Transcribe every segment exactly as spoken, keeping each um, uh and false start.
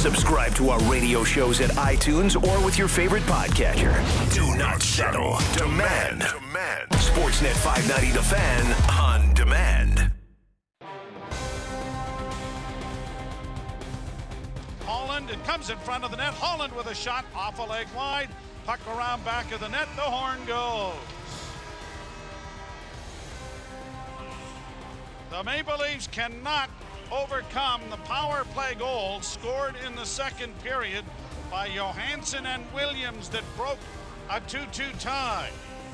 Subscribe to our radio shows at iTunes or with your favorite podcatcher. Do not settle. Demand. Demand. Sportsnet five ninety The Fan on demand. Holland, it comes in front of the net. Holland with a shot off a leg wide. Puck around back of the net. The horn goes. The Maple Leafs cannot overcome the power play goal scored in the second period by Johansson and Williams that broke a two two tie.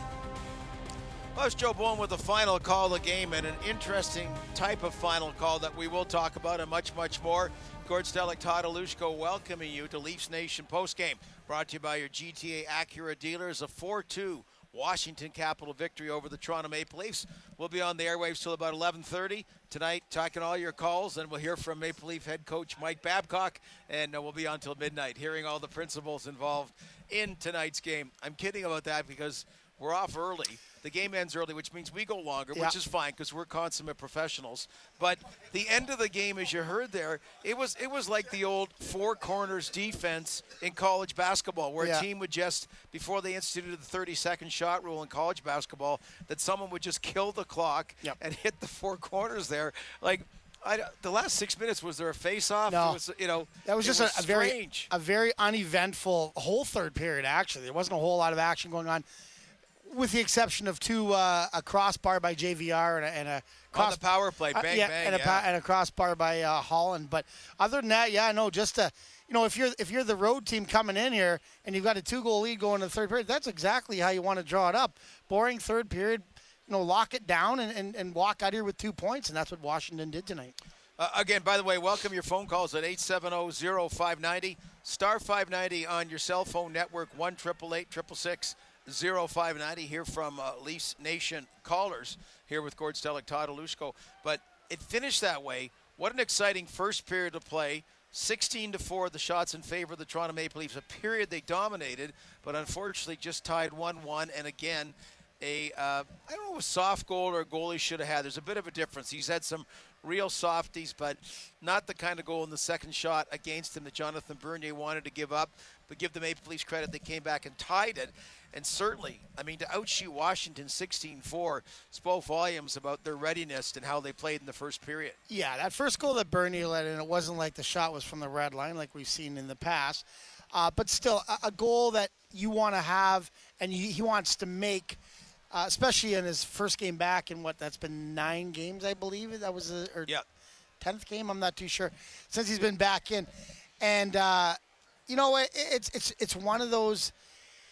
Well, it's Joe Bowen with the final call of the game, and an interesting type of final call that we will talk about and much, much more. Gord Stellick, Todd Alushko welcoming you to Leafs Nation postgame. Brought to you by your G T A Acura dealers. A four two Washington Capitol victory over the Toronto Maple Leafs. We'll be on the airwaves till about eleven thirty tonight, talking all your calls, and we'll hear from Maple Leaf head coach Mike Babcock, and uh, we'll be on till midnight, hearing all the principals involved in tonight's game. I'm kidding about that because we're off early. The game ends early, which means we go longer, yeah. which is fine because we're consummate professionals. But the end of the game, as you heard there, it was it was like the old four corners defense in college basketball, where yeah. a team would just, before they instituted the thirty-second shot rule in college basketball, that someone would just kill the clock yep. and hit the four corners there. Like, I, the last six minutes, was there a face-off? No. It was, you know, that was just was a, a very a very uneventful whole third period, actually. There wasn't a whole lot of action going on, with the exception of two, uh, a crossbar by J V R and a, and a cross, on the power play, bang, uh, yeah, bang, and, a, yeah. and a crossbar by uh, Holland. But other than that, yeah, no, just a, you know, if you're if you're the road team coming in here and you've got a two-goal lead going to the third period, that's exactly how you want to draw it up. Boring third period, you know, lock it down and, and, and walk out here with two points, and that's what Washington did tonight. Uh, again, by the way, welcome your phone calls at eight seven zero, zero five nine zero, star five ninety on your cell phone network, one eight eight eight, six six six, zero five nine zero. Hear from uh, Leafs Nation callers here with Gord Stellick, Todd Alushko. But it finished that way. What an exciting first period of play. sixteen to four, the shots in favor of the Toronto Maple Leafs. A period they dominated, but unfortunately just tied one one. And again, a uh, I don't know, a soft goal or a goal he should have had. There's a bit of a difference. He's had some real softies, but not the kind of goal in the second shot against him that Jonathan Bernier wanted to give up. But give the Maple Leafs credit, they came back and tied it. And certainly, I mean, to outshoot Washington sixteen four spoke volumes about their readiness and how they played in the first period. Yeah, that first goal that Bernier let in, it wasn't like the shot was from the red line like we've seen in the past. Uh, but still, a, a goal that you want to have and you, he wants to make, uh, especially in his first game back in what, that's been nine games, I believe. That was a or yeah. tenth game, I'm not too sure, since he's been back in. And, uh, you know, it, it's it's it's one of those –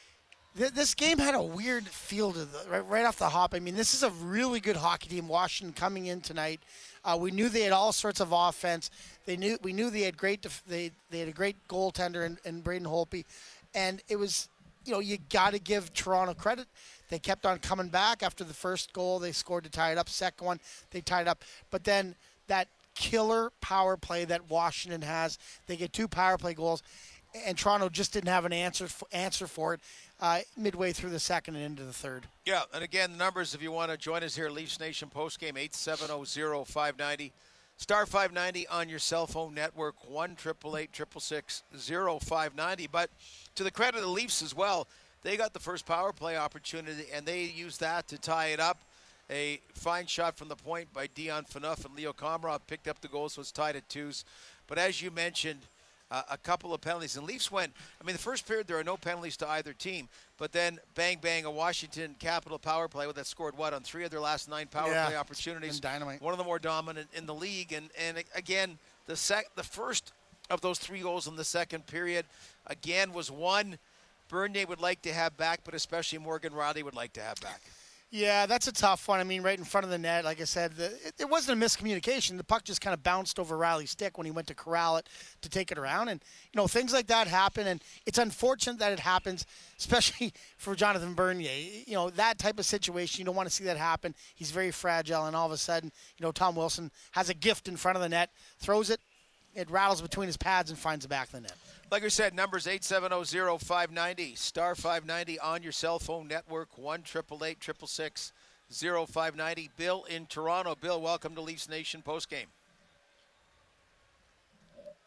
this game had a weird feel to the, right, right off the hop. I mean, this is a really good hockey team, Washington, coming in tonight. Uh, we knew they had all sorts of offense. They knew we knew they had great def- they they had a great goaltender in, in Braden Holtby, and it was, you know, you got to give Toronto credit. They kept on coming back after the first goal. They scored to tie it up. Second one, they tied up. But then that killer power play that Washington has, they get two power play goals, and Toronto just didn't have an answer for, answer for it. Uh, midway through the second and into the third. Yeah, and again, the numbers, if you want to join us here, Leafs Nation postgame, eight seven zero, zero five nine zero, star five ninety on your cell phone network, one eight eight eight, six six six, zero five nine zero. But to the credit of the Leafs as well, they got the first power play opportunity, and they used that to tie it up. A fine shot from the point by Dion Phaneuf, and Leo Komarov picked up the goal, so it's tied at twos. But as you mentioned, Uh, a couple of penalties. And Leafs went, I mean, the first period, there are no penalties to either team. But then, bang, bang, a Washington Capitol power play that scored, what, on three of their last nine power yeah, play opportunities. Dynamite. One of the more dominant in the league. And, and again, the sec- the first of those three goals in the second period, again, was one Bernier would like to have back, but especially Morgan Rielly would like to have back. Yeah, that's a tough one. I mean, right in front of the net, like I said, the, it, it wasn't a miscommunication. The puck just kind of bounced over Rielly's stick when he went to corral it to take it around. And, you know, things like that happen, and it's unfortunate that it happens, especially for Jonathan Bernier. You know, that type of situation, you don't want to see that happen. He's very fragile, and all of a sudden, you know, Tom Wilson has a gift in front of the net, throws it, it rattles between his pads and finds the back of the net. Like we said, numbers eight seven zero, zero five nine zero, star five ninety on your cell phone network, one eight eight eight, six six six, zero five nine zero. Bill in Toronto. Bill, welcome to Leafs Nation postgame.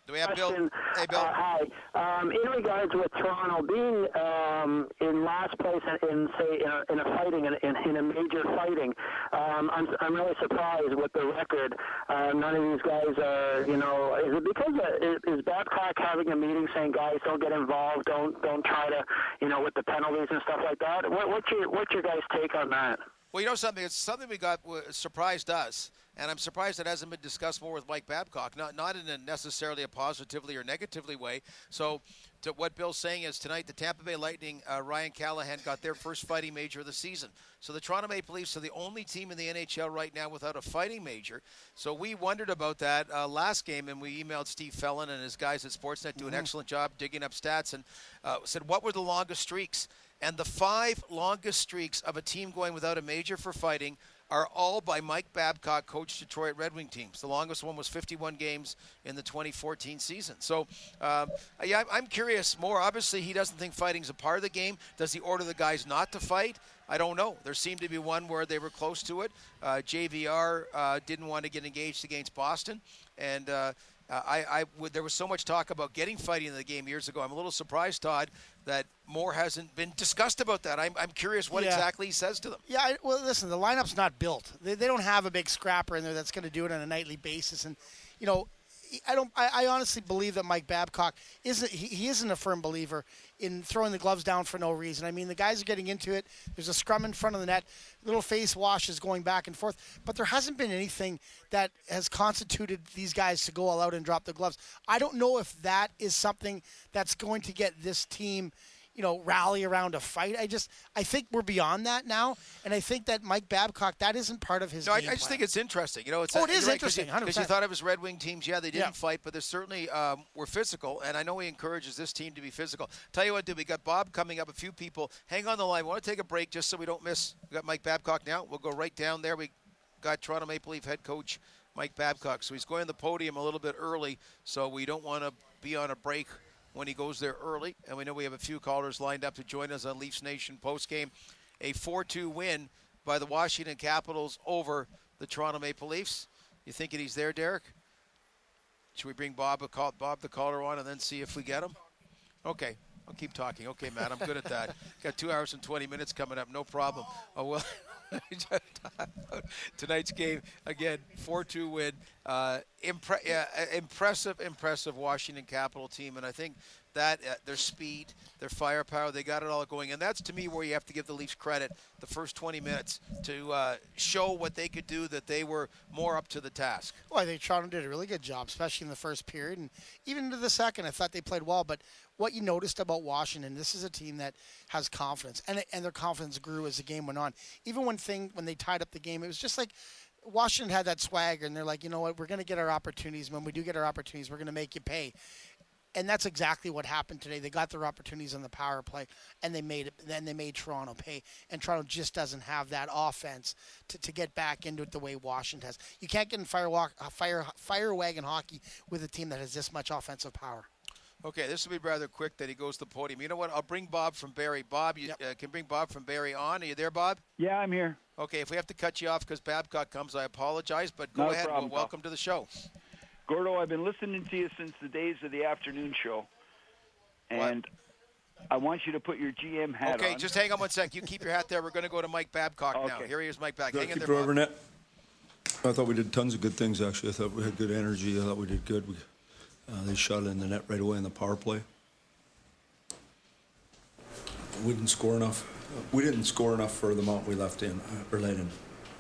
Do we have Bill? Hey, Bill. Uh, hi. Um, in regards with Toronto being um, in last place in, in say, in a, in a fighting, in, in, in a major fighting, um, I'm, I'm really surprised with the record. Uh, none of these guys are, you know, is it because of, is, is Babcock having a meeting saying, guys, don't get involved, don't don't try to, you know, with the penalties and stuff like that? What, what's your what's your guys' take on that? Well, you know something? It's something we got uh, surprised us, and I'm surprised it hasn't been discussed more with Mike Babcock. Not not in a necessarily a positively or negatively way. So, to what Bill's saying is tonight the Tampa Bay Lightning, uh, Ryan Callahan got their first fighting major of the season. So the Toronto Maple Leafs are the only team in the N H L right now without a fighting major. So we wondered about that uh, last game, and we emailed Steve Fellon and his guys at Sportsnet, do an mm-hmm. excellent job digging up stats, and uh, said what were the longest streaks. And the five longest streaks of a team going without a major for fighting are all by Mike Babcock, coached Detroit Red Wing teams. The longest one was fifty-one games in the twenty fourteen season. So, um, yeah, I'm curious more. Obviously, he doesn't think fighting's a part of the game. Does he order the guys not to fight? I don't know. There seemed to be one where they were close to it. Uh, J V R uh, didn't want to get engaged against Boston, and uh, Uh, I, I would, there was so much talk about getting fighting in the game years ago. I'm a little surprised, Todd, that more hasn't been discussed about that. I'm, I'm curious what yeah. exactly he says to them. Yeah, I, well, listen, the lineup's not built. They, they don't have a big scrapper in there that's going to do it on a nightly basis. And, you know, I don't. I, I honestly believe that Mike Babcock isn't. He, he isn't a firm believer in throwing the gloves down for no reason. I mean, the guys are getting into it. There's a scrum in front of the net. Little face washes going back and forth. But there hasn't been anything that has constituted these guys to go all out and drop the gloves. I don't know if that is something that's going to get this team, you know, rally around a fight. I just, I think we're beyond that now, and I think that Mike Babcock, that isn't part of his no, game I, I just plan. think it's interesting. You know, it's oh, it is right, interesting, because you, you thought of his Red Wing teams. Yeah, they didn't yeah. fight, but they certainly um, were physical, and I know he encourages this team to be physical. Tell you what, dude, we got Bob coming up. A few people, hang on the line. We want to take a break just so we don't miss. We got Mike Babcock now. We'll go right down there. We got Toronto Maple Leaf head coach Mike Babcock, so he's going to the podium a little bit early, so we don't want to be on a break when he goes there early. And we know we have a few callers lined up to join us on Leafs Nation postgame. A four two win by the Washington Capitals over the Toronto Maple Leafs. You thinking he's there, Derek? Should we bring Bob a call, Bob the caller on and then see if we get him? Okay. I'll keep talking. Okay, Matt, I'm good at that. Got two hours and twenty minutes coming up. No problem. Oh, well. Tonight's game, again, four two win. Uh, impre- uh, impressive, impressive Washington Capital team. And I think that uh, their speed, their firepower, they got it all going. And that's, to me, where you have to give the Leafs credit the first twenty minutes to uh, show what they could do, that they were more up to the task. Well, I think Toronto did a really good job, especially in the first period. And even into the second, I thought they played well. But what you noticed about Washington, this is a team that has confidence, and and their confidence grew as the game went on. Even when thing when they tied up the game, it was just like Washington had that swagger, and they're like, you know what, we're going to get our opportunities. When we do get our opportunities, we're going to make you pay. And that's exactly what happened today. They got their opportunities on the power play, and they made it. Then they made Toronto pay. And Toronto just doesn't have that offense to, to get back into it the way Washington has. You can't get in fire, walk, fire, fire wagon hockey with a team that has this much offensive power. Okay, this will be rather quick that he goes to the podium. You know what? I'll bring Bob from Barrie. Bob, you yep. uh, can bring Bob from Barrie on. Are you there, Bob? Yeah, I'm here. Okay, if we have to cut you off because Babcock comes, I apologize, but go no ahead. Problem, well, welcome to the show. Gordo, I've been listening to you since the days of the afternoon show, and what? I want you to put your G M hat okay, on. Okay, just hang on one sec. You keep your hat there. We're going to go to Mike Babcock okay. now. Here he is, Mike Babcock. Hang in there, Bob. Net. I thought we did tons of good things, actually. I thought we had good energy. I thought we did good. We, uh, they shot it in the net right away in the power play. We didn't score enough. We didn't score enough for the amount we left in, uh, or let in.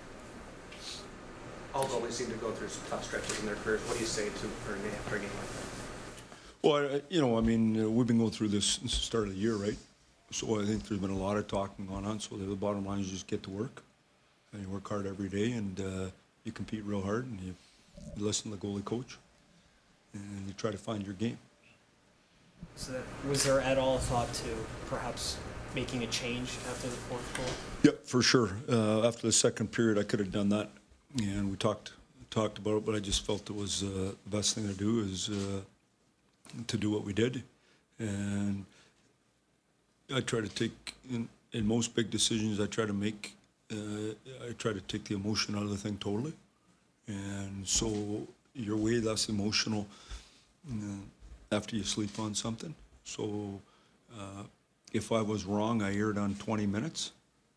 All goalies seem to go through some tough stretches in their careers. What do you say to for a game, for a game like that? Well, I, you know, I mean, uh, we've been going through this since the start of the year, right? So I think there's been a lot of talking going on. So the bottom line is just get to work, and you work hard every day, and uh, you compete real hard, and you, you listen to the goalie coach, and you try to find your game. So that, was there at all a thought to perhaps making a change after the fourth goal? Yep, for sure. Uh, after the second period, I could have done that, and we talked talked about it, but I just felt it was uh, the best thing to do is uh, to do what we did. And I try to take, in, in most big decisions I try to make, uh, I try to take the emotion out of the thing totally. And so you're way less emotional uh, after you sleep on something. So uh, if I was wrong, I erred on twenty minutes.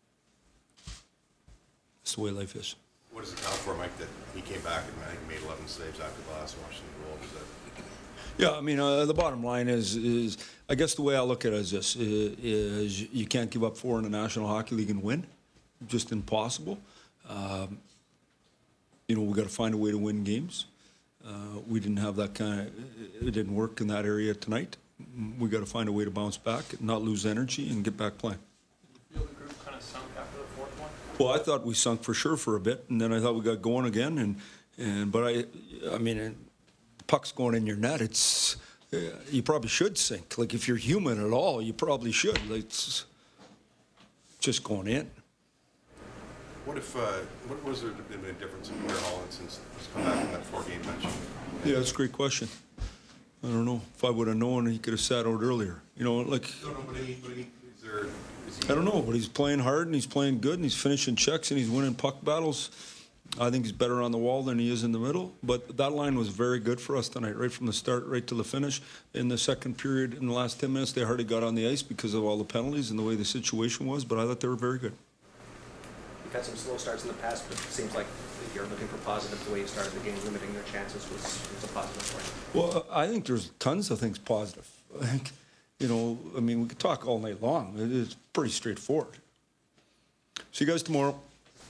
That's the way life is. What does it count for, Mike, that he came back and I think made eleven saves after the last Washington goal? Was that... Yeah, I mean, uh, the bottom line is, is, I guess the way I look at it is this, is, is you can't give up four in the National Hockey League and win. Just impossible. Um, you know, we got to find a way to win games. Uh, we didn't have that kind of, it didn't work in that area tonight. We got to find a way to bounce back, not lose energy, and get back playing. Did you feel the group kind of sunk after the fourth one? Well, I thought we sunk for sure for a bit, and then I thought we got going again. And, and but I, I mean, puck's going in your net. It's uh, you probably should sink. Like if you're human at all, you probably should. Like, it's just going in. What if, uh, what was there been a difference in Pierre Holland since he's come back from that four-game bench? Yeah, that's a great question. I don't know. If I would have known, he could have sat out earlier. You know, like. No, no, but, he, but he, is there, is he I don't know, but he's playing hard and he's playing good and he's finishing checks and he's winning puck battles. I think he's better on the wall than he is in the middle. But that line was very good for us tonight, right from the start, right to the finish. In the second period, in the last ten minutes, they hardly got on the ice because of all the penalties and the way the situation was. But I thought they were very good. You've had some slow starts in the past, but it seems like you're looking for positive. The way you started the game, limiting their chances was, was a positive for you. Well, I think there's tons of things positive. I think, you know, I mean, we could talk all night long. It's pretty straightforward. See you guys tomorrow.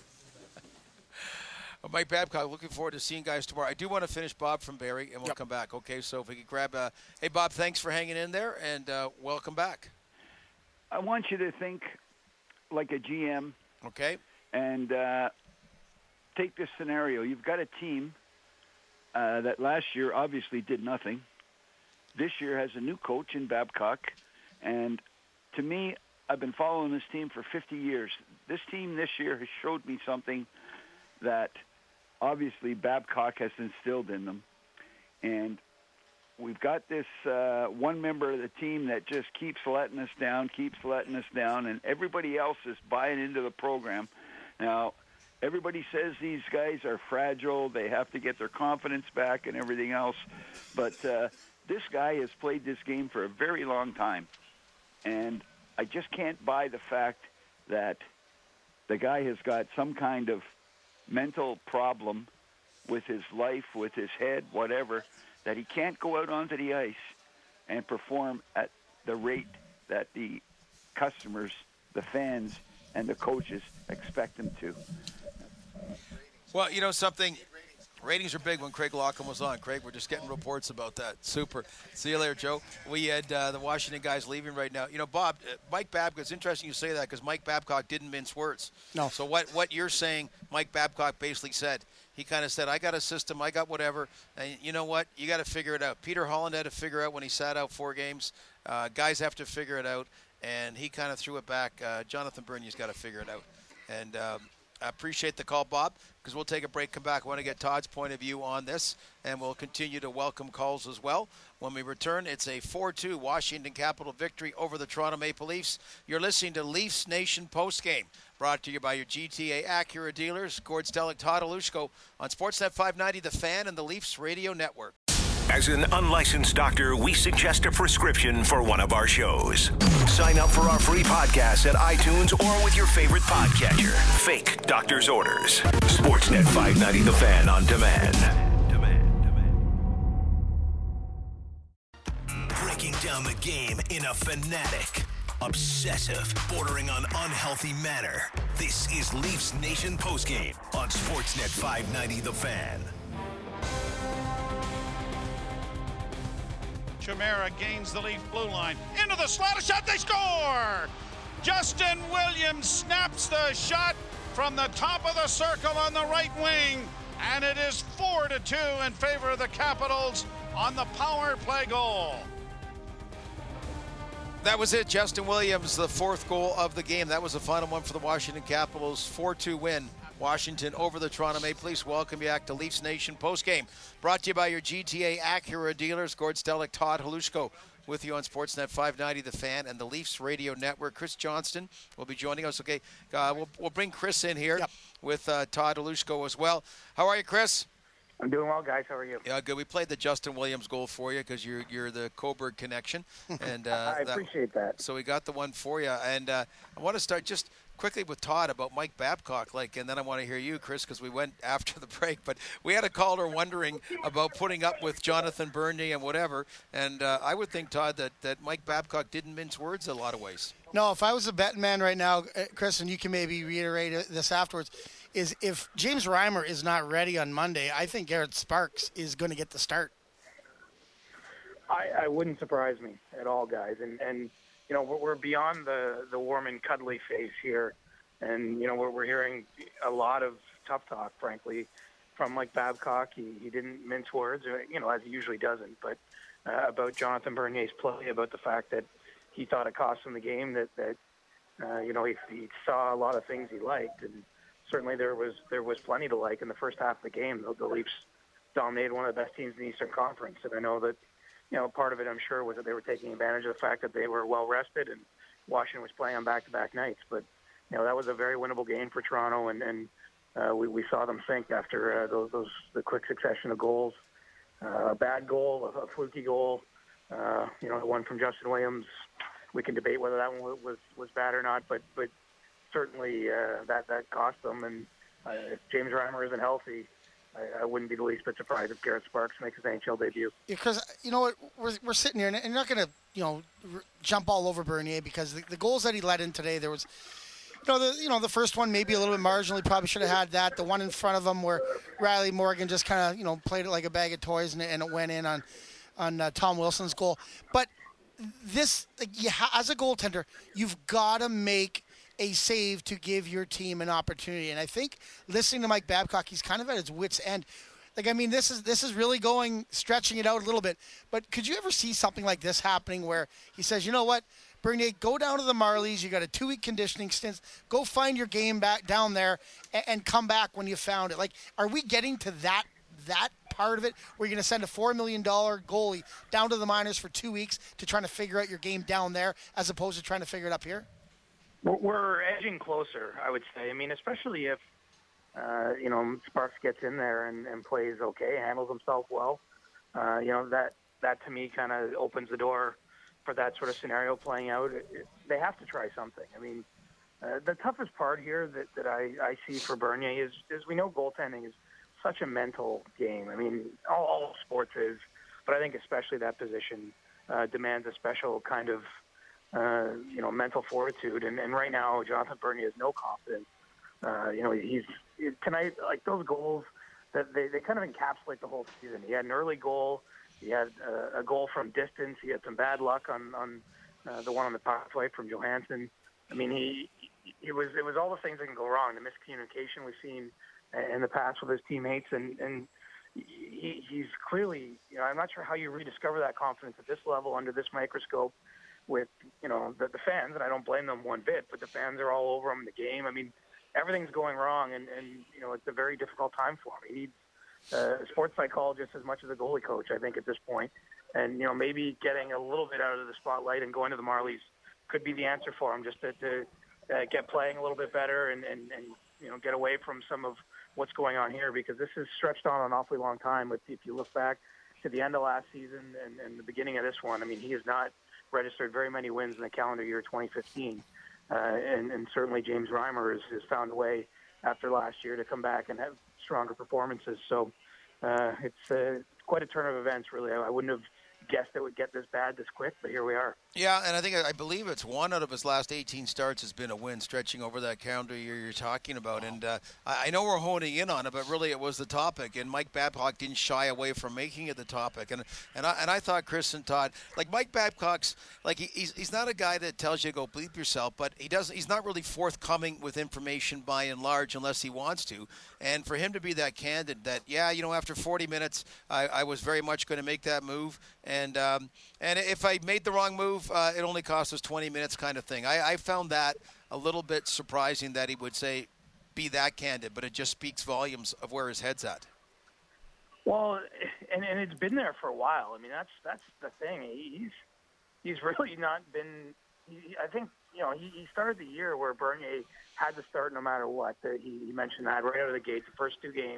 Well, Mike Babcock, looking forward to seeing guys tomorrow. I do want to finish Bob from Barrie, and we'll Yep. come back. Okay, so if we could grab a – hey, Bob, thanks for hanging in there, and uh, welcome back. I want you to think like a G M. Okay. And uh, take this scenario. You've got a team uh, that last year obviously did nothing. This year has a new coach in Babcock. And to me, I've been following this team for fifty years. This team this year has showed me something that obviously Babcock has instilled in them. And we've got this uh, one member of the team that just keeps letting us down, keeps letting us down, and everybody else is buying into the program. Now, everybody says these guys are fragile, they have to get their confidence back and everything else, but uh, this guy has played this game for a very long time, and I just can't buy the fact that the guy has got some kind of mental problem with his life, with his head, whatever, that he can't go out onto the ice and perform at the rate that the customers, the fans, and the coaches expect him to. Well, you know something, ratings are big when Craig Lockham was on. Craig, we're just getting reports about that. Super. See you later, Joe. We had uh, the Washington guys leaving right now. You know, Bob, uh, Mike Babcock, it's interesting you say that because Mike Babcock didn't mince words. No. So what, what you're saying, Mike Babcock basically said, he kind of said, I got a system, I got whatever, and you know what? You got to figure it out. Peter Holland had to figure out when he sat out four games. Uh, guys have to figure it out, and he kind of threw it back. Uh, Jonathan Bernier's got to figure it out. And um, I appreciate the call, Bob, because we'll take a break, come back. I want to get Todd's point of view on this, and we'll continue to welcome calls as well. When we return, it's a four two Washington Capitol victory over the Toronto Maple Leafs. You're listening to Leafs Nation postgame, brought to you by your G T A Acura dealers, Gord Stellick, Todd Alushko, on Sportsnet five ninety, The Fan, and the Leafs Radio Network. As an unlicensed doctor, we suggest a prescription for one of our shows. Sign up for our free podcast at iTunes or with your favorite podcatcher. Fake doctor's orders. Sportsnet five ninety The Fan on demand. Breaking down the game in a fanatic, obsessive, bordering on unhealthy manner. This is Leafs Nation postgame on Sportsnet five ninety The Fan. Chimera gains the Leaf blue line. Into the slot, a shot, they score! Justin Williams snaps the shot from the top of the circle on the right wing, and it is four to two in favor of the Capitals on the power play goal. That was it. Justin Williams, the fourth goal of the game. That was the final one for the Washington Capitals. four two win. Washington over the Toronto Maple Leafs. Welcome you back to Leafs Nation postgame. Brought to you by your G T A Acura dealers. Gord Stellick, Todd Halushko with you on Sportsnet five ninety The Fan and the Leafs Radio Network. Chris Johnston will be joining us. Okay, uh, we'll, we'll bring Chris in here yep. with uh, Todd Halushko as well. How are you, Chris? I'm doing well, guys. How are you? Yeah, good. We played the Justin Williams goal for you because you're you're the Coburg connection, and uh, I appreciate that, that. So we got the one for you, and uh, I want to start just quickly with Todd about Mike Babcock, like, and then I want to hear you, Chris, because we went after the break. But we had a caller wondering about putting up with Jonathan Bernier and whatever, and uh, I would think, Todd, that that Mike Babcock didn't mince words a lot of ways. No, if I was a betting man right now, Chris, and you can maybe reiterate this afterwards, is if James Reimer is not ready on Monday, I think Garrett Sparks is going to get the start. I, I wouldn't surprise me at all, guys. And, and you know, we're, we're beyond the, the warm and cuddly phase here. And, you know, we're, we're hearing a lot of tough talk, frankly, from Mike Babcock. He, he didn't mince words, you know, as he usually doesn't, but uh, about Jonathan Bernier's play, about the fact that he thought it cost him the game, that, that uh, you know, he, he saw a lot of things he liked. And certainly there was there was plenty to like in the first half of the game. The, the Leafs dominated one of the best teams in the Eastern Conference. And I know that, you know, part of it, I'm sure, was that they were taking advantage of the fact that they were well-rested and Washington was playing on back-to-back nights. But, you know, that was a very winnable game for Toronto, and, and uh, we, we saw them sink after uh, those, those the quick succession of goals. Uh, a bad goal, a, a fluky goal, uh, you know, the one from Justin Williams. We can debate whether that one was, was bad or not, but but certainly uh, that, that cost them. And uh, if James Reimer isn't healthy, I, I wouldn't be the least bit surprised if Garrett Sparks makes his N H L debut. Because, you know what, we're, we're sitting here, and you're not going to, you know, r- jump all over Bernier, because the, the goals that he let in today, there was, you know, the you know the first one maybe a little bit marginally, probably should have had that. The one in front of him where Riley Morgan just kind of, you know, played it like a bag of toys, and, and it went in on, on uh, Tom Wilson's goal. But this, like, you ha- as a goaltender, you've got to make a save to give your team an opportunity. And I think listening to Mike Babcock, he's kind of at his wit's end. Like, I mean, this is this is really going, stretching it out a little bit. But could you ever see something like this happening where he says, you know what, Bernier, go down to the Marlies. You got a two-week conditioning stint. Go find your game back down there and, and come back when you found it. Like, are we getting to that that part of it where you're going to send a four million dollars goalie down to the minors for two weeks to try to figure out your game down there as opposed to trying to figure it up here? We're edging closer, I would say. I mean, especially if, uh, you know, Sparks gets in there and, and plays okay, handles himself well. Uh, you know, that, that to me kind of opens the door for that sort of scenario playing out. It, it, they have to try something. I mean, uh, the toughest part here that, that I, I see for Bernier is, is we know goaltending is such a mental game. I mean, all, all sports is, but I think especially that position uh, demands a special kind of, uh, you know, mental fortitude. And, and right now, Jonathan Bernier has no confidence. Uh, you know, he's tonight, like those goals, that they, they kind of encapsulate the whole season. He had an early goal. He had a, a goal from distance. He had some bad luck on, on uh, the one on the power play from Johansson. I mean, he, it was it was all the things that can go wrong. The miscommunication we've seen in the past with his teammates, and, and he, he's clearly, you know, I'm not sure how you rediscover that confidence at this level under this microscope with, you know, the, the fans, and I don't blame them one bit, but the fans are all over him in the game. I mean, everything's going wrong, and, and you know, it's a very difficult time for him. He needs a sports psychologist as much as a goalie coach, I think, at this point. And, you know, maybe getting a little bit out of the spotlight and going to the Marlies could be the answer for him, just to, to uh, get playing a little bit better and, and, and, you know, get away from some of what's going on here, because this has stretched on an awfully long time. If, if you look back to the end of last season and, and the beginning of this one, I mean, he has not registered very many wins in the calendar year twenty fifteen. Uh, and, and certainly James Reimer has, has found a way after last year to come back and have stronger performances. So uh, it's uh, quite a turn of events, really. I, I wouldn't have guessed it would get this bad this quick, but here we are. Yeah, and I think I believe it's one out of his last eighteen starts has been a win, stretching over that calendar year you're talking about. And uh, I know we're honing in on it, but really it was the topic. And Mike Babcock didn't shy away from making it the topic. And and I and I thought Chris and Todd, like Mike Babcock's, like he, he's he's not a guy that tells you to go bleep yourself, but he doesn't. He's not really forthcoming with information by and large unless he wants to. And for him to be that candid, that yeah, you know, after forty minutes, I, I was very much going to make that move. And um, and if I made the wrong move, uh, it only cost us twenty minutes, kind of thing. I, I found that a little bit surprising that he would say, be that candid, but it just speaks volumes of where his head's at. Well, and, and it's been there for a while. I mean, that's that's the thing. He's he's really not been. He, I think you know he, he started the year where Bernier had to start no matter what. The, he, he mentioned that right out of the gate, the first two games,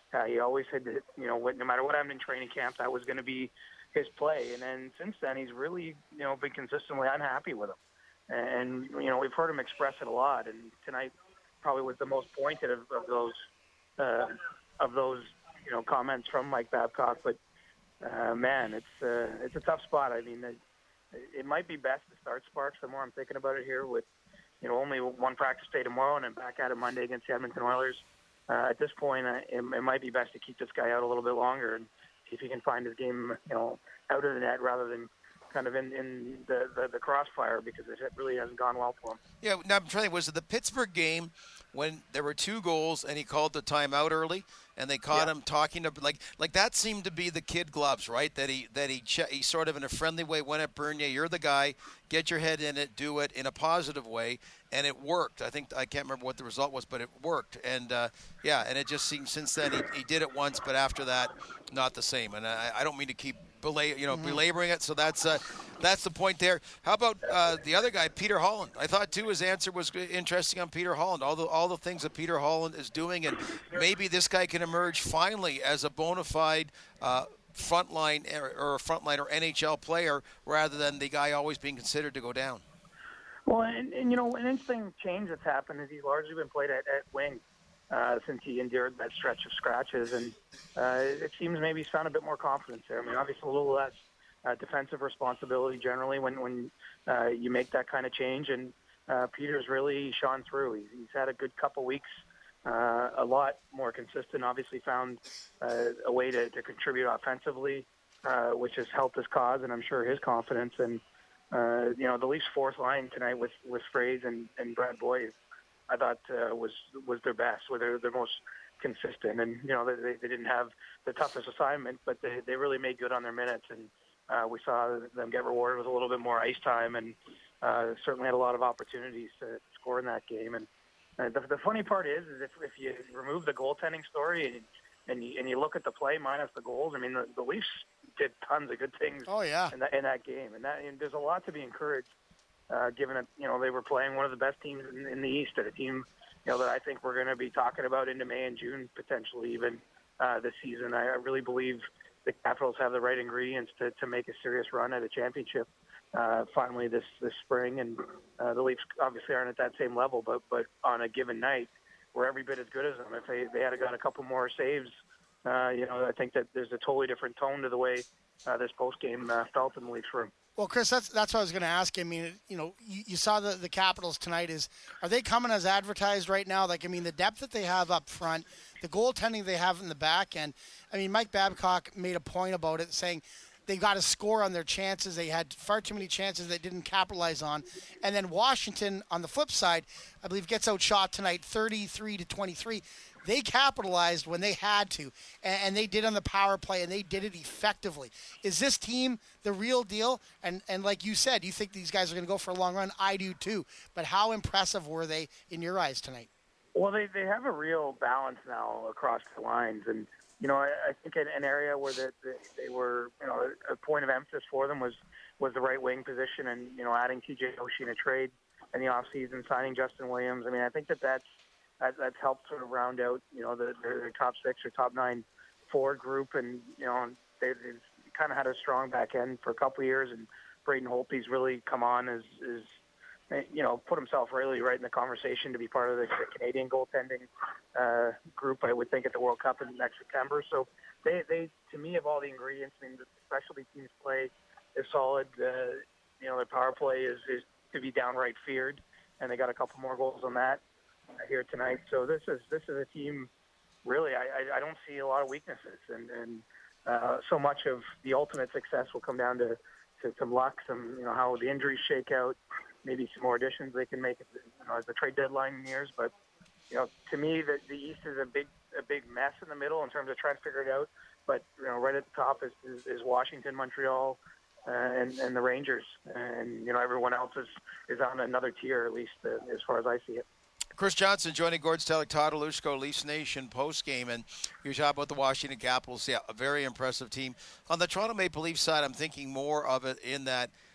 Uh, he always said that, you know, no matter what happened in training camp, that was going to be his play. And then since then, he's really, you know, been consistently unhappy with him. And, you know, we've heard him express it a lot. And tonight probably was the most pointed of, of those, uh, of those, you know, comments from Mike Babcock. But, uh, man, it's uh, it's a tough spot. I mean, it, it might be best to start Sparks the more I'm thinking about it here with, you know, only one practice day tomorrow and then back at it Monday against the Edmonton Oilers. Uh, at this point, uh, it, it might be best to keep this guy out a little bit longer and see if he can find his game, you know, out of the net rather than kind of in, in the, the, the crossfire, because it really hasn't gone well for him. Yeah, now I'm trying to think, was it the Pittsburgh game when there were two goals and he called the timeout early and they caught yeah. him talking to, like like that seemed to be the kid gloves, right? That he that he che- he sort of in a friendly way went at Bernier, you're the guy, get your head in it, do it in a positive way, and it worked. I think I can't remember what the result was, but it worked. And uh, yeah, and it just seems since then he, he did it once, but after that, not the same. And I, I don't mean to keep belay, you know, mm-hmm. belaboring it. So that's uh, that's the point there. How about uh, the other guy, Peter Holland? I thought too his answer was interesting on Peter Holland. All the all the things that Peter Holland is doing, and maybe this guy can emerge finally as a bona fide uh, frontline or, or frontline or N H L player rather than the guy always being considered to go down. Well, and, and you know, an interesting change that's happened is he's largely been played at, at wing uh, since he endured that stretch of scratches, and uh, it seems maybe he's found a bit more confidence there. I mean, obviously a little less uh, defensive responsibility generally when when uh, you make that kind of change, and uh, Peter's really shone through. He's, he's had a good couple weeks. Uh, a lot more consistent, obviously found uh, a way to, to contribute offensively, uh, which has helped his cause and I'm sure his confidence. And, uh, you know, the Leafs' fourth line tonight with, with Fraze and, and Brad Boyd, I thought uh, was was their best, were their, their most consistent. And, you know, they, they didn't have the toughest assignment, but they, they really made good on their minutes. And uh, we saw them get rewarded with a little bit more ice time and uh, certainly had a lot of opportunities to score in that game. And Uh, the, the funny part is, is if, if you remove the goaltending story and, and, you, and you look at the play minus the goals, I mean, the, the Leafs did tons of good things oh, yeah. in, that, in that game. And, that, and there's a lot to be encouraged, uh, given that, you know, they were playing one of the best teams in, in the East, at a team, you know, that I think we're going to be talking about into May and June, potentially even uh, this season. I, I really believe the Capitals have the right ingredients to, to make a serious run at a championship. Uh, finally this, this spring, and uh, the Leafs obviously aren't at that same level, but but on a given night, we're every bit as good as them. If they, they had got a couple more saves, uh, you know, I think that there's a totally different tone to the way uh, this postgame uh, felt in the Leafs room. Well, Chris, that's that's what I was going to ask. I mean, you know, you, you saw the, the Capitals tonight. Is are they coming as advertised right now? Like, I mean, the depth that they have up front, the goaltending they have in the back end. I mean, Mike Babcock made a point about it, saying they got to score on their chances. They had far too many chances they didn't capitalize on. And then Washington, on the flip side, I believe gets outshot tonight thirty-three to twenty-three. They capitalized when they had to, and, and they did on the power play, and they did it effectively. Is this team the real deal? And and like you said, you think these guys are going to go for a long run? I do too. But how impressive were they in your eyes tonight? Well, they, they have a real balance now across the lines, and you know, I, I think an, an area where the, the, they were, you know, a point of emphasis for them was, was the right wing position, and you know, adding T J Oshie in a trade in the offseason, signing Justin Williams. I mean, I think that that's that, that's helped sort of round out, you know, the, their top six or top nine forward group, and you know, they, they've kind of had a strong back end for a couple of years, and Braden Holtby's really come on as, as you know, put himself really right in the conversation to be part of the Canadian goaltending uh, group, I would think, at the World Cup in next September. So they, they, to me, have all the ingredients. I mean, the specialty teams play is solid. Uh, you know, their power play is, is to be downright feared, and they got a couple more goals on that uh, here tonight. So this is this is a team, really, I, I, I don't see a lot of weaknesses. And, and uh, so much of the ultimate success will come down to, to some luck, some, you know, how the injuries shake out, maybe some more additions they can make, you know, as the trade deadline nears. But, you know, to me, the, the East is a big a big mess in the middle in terms of trying to figure it out. But, you know, right at the top is, is, is Washington, Montreal, uh, and, and the Rangers. And, you know, everyone else is, is on another tier, at least uh, as far as I see it. Chris Johnson joining Gord Stellick, Todd Alushko, Leafs Nation postgame, and you talk about the Washington Capitals. Yeah, a very impressive team. On the Toronto Maple Leafs side, I'm thinking more of it in that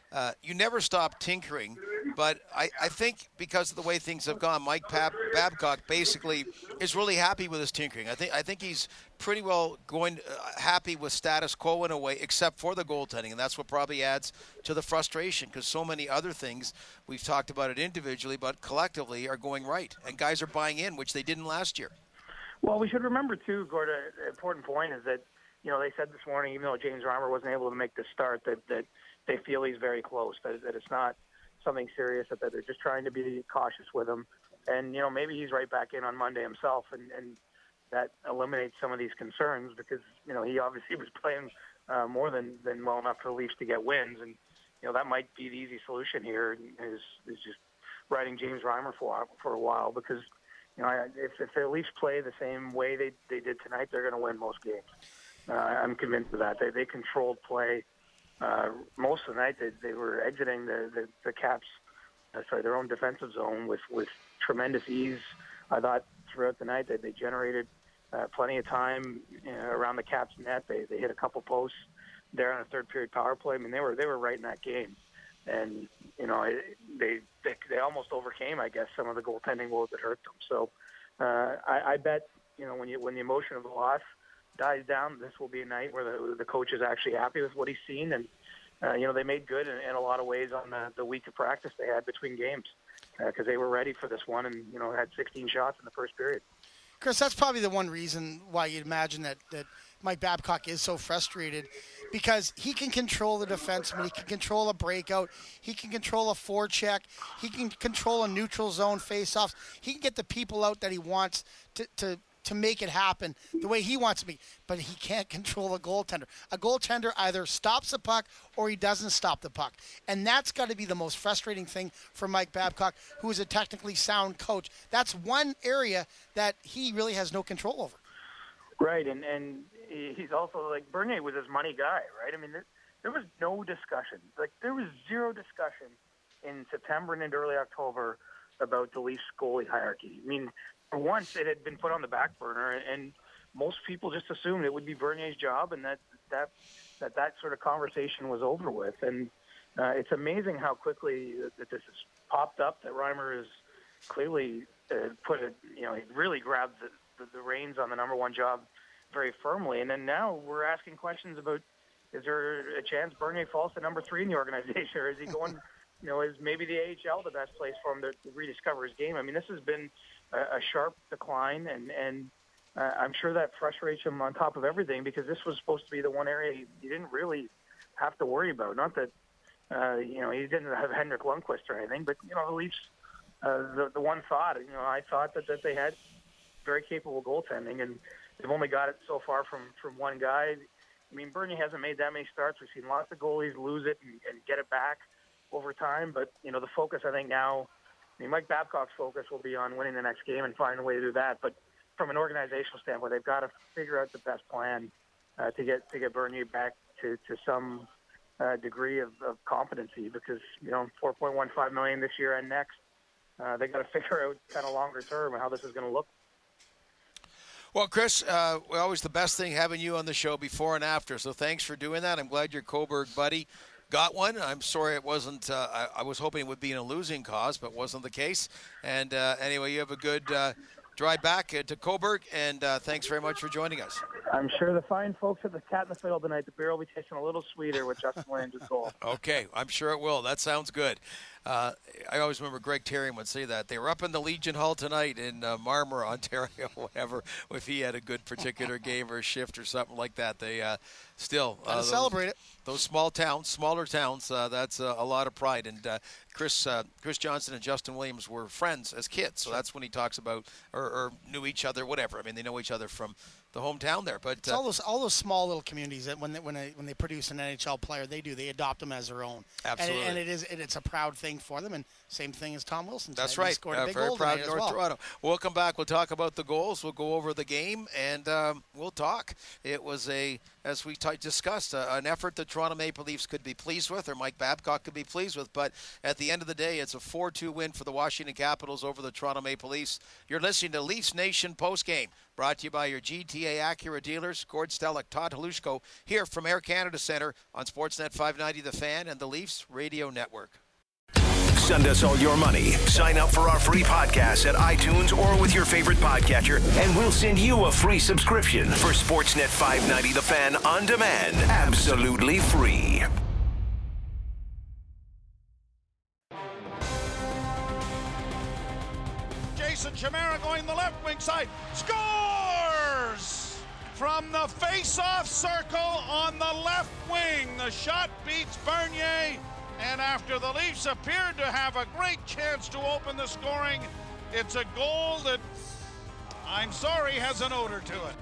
uh, you never stop tinkering. But I, I think because of the way things have gone, Mike Pab- Babcock basically is really happy with his tinkering. I think I think he's pretty well going uh, happy with status quo in a way, except for the goaltending, and that's what probably adds to the frustration because so many other things we've talked about it individually, but collectively are going right, and guys are buying in, which they didn't last year. Well, we should remember too, Gordon. An important point is that you know they said this morning, even though James Reimer wasn't able to make the start, that that they feel he's very close. That that it's not something serious, that they're just trying to be cautious with him. And, you know, maybe he's right back in on Monday himself, and, and that eliminates some of these concerns because, you know, he obviously was playing uh, more than, than well enough for the Leafs to get wins. And, you know, that might be the easy solution here is, is just riding James Reimer for, for a while because, you know, if, if the Leafs play the same way they, they did tonight, they're going to win most games. Uh, I'm convinced of that. They, they controlled play. Uh, most of the night, they, they were exiting the, the, the Caps, uh, sorry, their own defensive zone with, with tremendous ease. I thought throughout the night that they generated uh, plenty of time uh, around the Caps net. They they hit a couple posts there on a third period power play. I mean, they were they were right in that game, and you know it, they, they they almost overcame, I guess, some of the goaltending woes that hurt them. So uh, I, I bet you know when you when the emotion of the loss dies down, this will be a night where the, the coach is actually happy with what he's seen. And, uh, you know, they made good in, in a lot of ways on the, the week of practice they had between games because uh, they were ready for this one and, you know, had sixteen shots in the first period. Chris, that's probably the one reason why you'd imagine that, that Mike Babcock is so frustrated because he can control the defenseman. He can control a breakout. He can control a forecheck. He can control a neutral zone faceoffs. He can get the people out that he wants to, to to make it happen the way he wants to be, but he can't control a goaltender. A goaltender either stops the puck or he doesn't stop the puck, and that's got to be the most frustrating thing for Mike Babcock, who is a technically sound coach. That's one area that he really has no control over. Right, and, and he's also, like, Bernier was his money guy, right? I mean, there, there was no discussion. Like, there was zero discussion in September and into early October about the Leafs goalie hierarchy. I mean, for once, it had been put on the back burner, and most people just assumed it would be Bernier's job, and that that that, that sort of conversation was over with. And uh, it's amazing how quickly that this has popped up. That Reimer has clearly uh, put it, you know, he really grabbed the, the, the reins on the number one job very firmly. And then now we're asking questions about: is there a chance Bernier falls to number three in the organization, or is he going? You know, is maybe the A H L the best place for him to rediscover his game? I mean, this has been a, a sharp decline, and, and uh, I'm sure that frustrates him on top of everything because this was supposed to be the one area he, he didn't really have to worry about. Not that, uh, you know, he didn't have Henrik Lundqvist or anything, but, you know, the Leafs, uh, the, the one thought, you know, I thought that, that they had very capable goaltending, and they've only got it so far from, from one guy. I mean, Bernier hasn't made that many starts. We've seen lots of goalies lose it and, and get it back over time, but you know the focus I think now, I mean Mike Babcock's focus will be on winning the next game and finding a way to do that. But from an organizational standpoint, they've got to figure out the best plan uh, to get to get Bernier back to to some uh, degree of, of competency because you know four point one five million this year and next, uh, they got to figure out kind of longer term how this is going to look. Well, Chris, uh, always the best thing having you on the show before and after. So thanks for doing that. I'm glad your Coburg buddy got one. I'm sorry it wasn't. Uh, I, I was hoping it would be in a losing cause, but wasn't the case. And uh, anyway, you have a good uh, drive back uh, to Coburg, and uh, thanks very much for joining us. I'm sure the fine folks at the Cat in the Fiddle tonight, the beer will be tasting a little sweeter with Justin Williams' goal. Okay, I'm sure it will. That sounds good. Uh, I always remember Greg Terrian would say that. They were up in the Legion Hall tonight in uh, Marmora, Ontario, whatever, if he had a good particular game or a shift or something like that. They uh, still uh, those, celebrate it. Those small towns, smaller towns, uh, that's uh, a lot of pride. And uh, Chris uh, Chris Johnson and Justin Williams were friends as kids, so that's when he talks about, or, or knew each other, whatever. I mean, they know each other from the hometown there. But it's uh, all those all those small little communities that when they, when they when they produce an N H L player, they do they adopt them as their own. Absolutely, and, and it is and it's a proud thing for them. And same thing as Tom Wilson. That's tonight. right. He scored a uh, big very goal proud North North well. Toronto. We'll come back. We'll talk about the goals. We'll go over the game, and um, we'll talk. It was a as we t- discussed, uh, an effort that Toronto Maple Leafs could be pleased with, or Mike Babcock could be pleased with. But at the end of the day, it's a four two win for the Washington Capitals over the Toronto Maple Leafs. You're listening to Leafs Nation postgame, brought to you by your G T A Acura dealers, Gord Stellick, Todd Halushko, here from Air Canada Centre on Sportsnet five ninety The Fan and the Leafs Radio Network. Send us all your money. Sign up for our free podcast at iTunes or with your favorite podcatcher, and we'll send you a free subscription for Sportsnet five ninety The Fan on demand. Absolutely free. Jason Chimera going the left wing side. Scores! From the face-off circle on the left wing. The shot beats Bernier. And after the Leafs appeared to have a great chance to open the scoring, it's a goal that, I'm sorry, has an odor to it.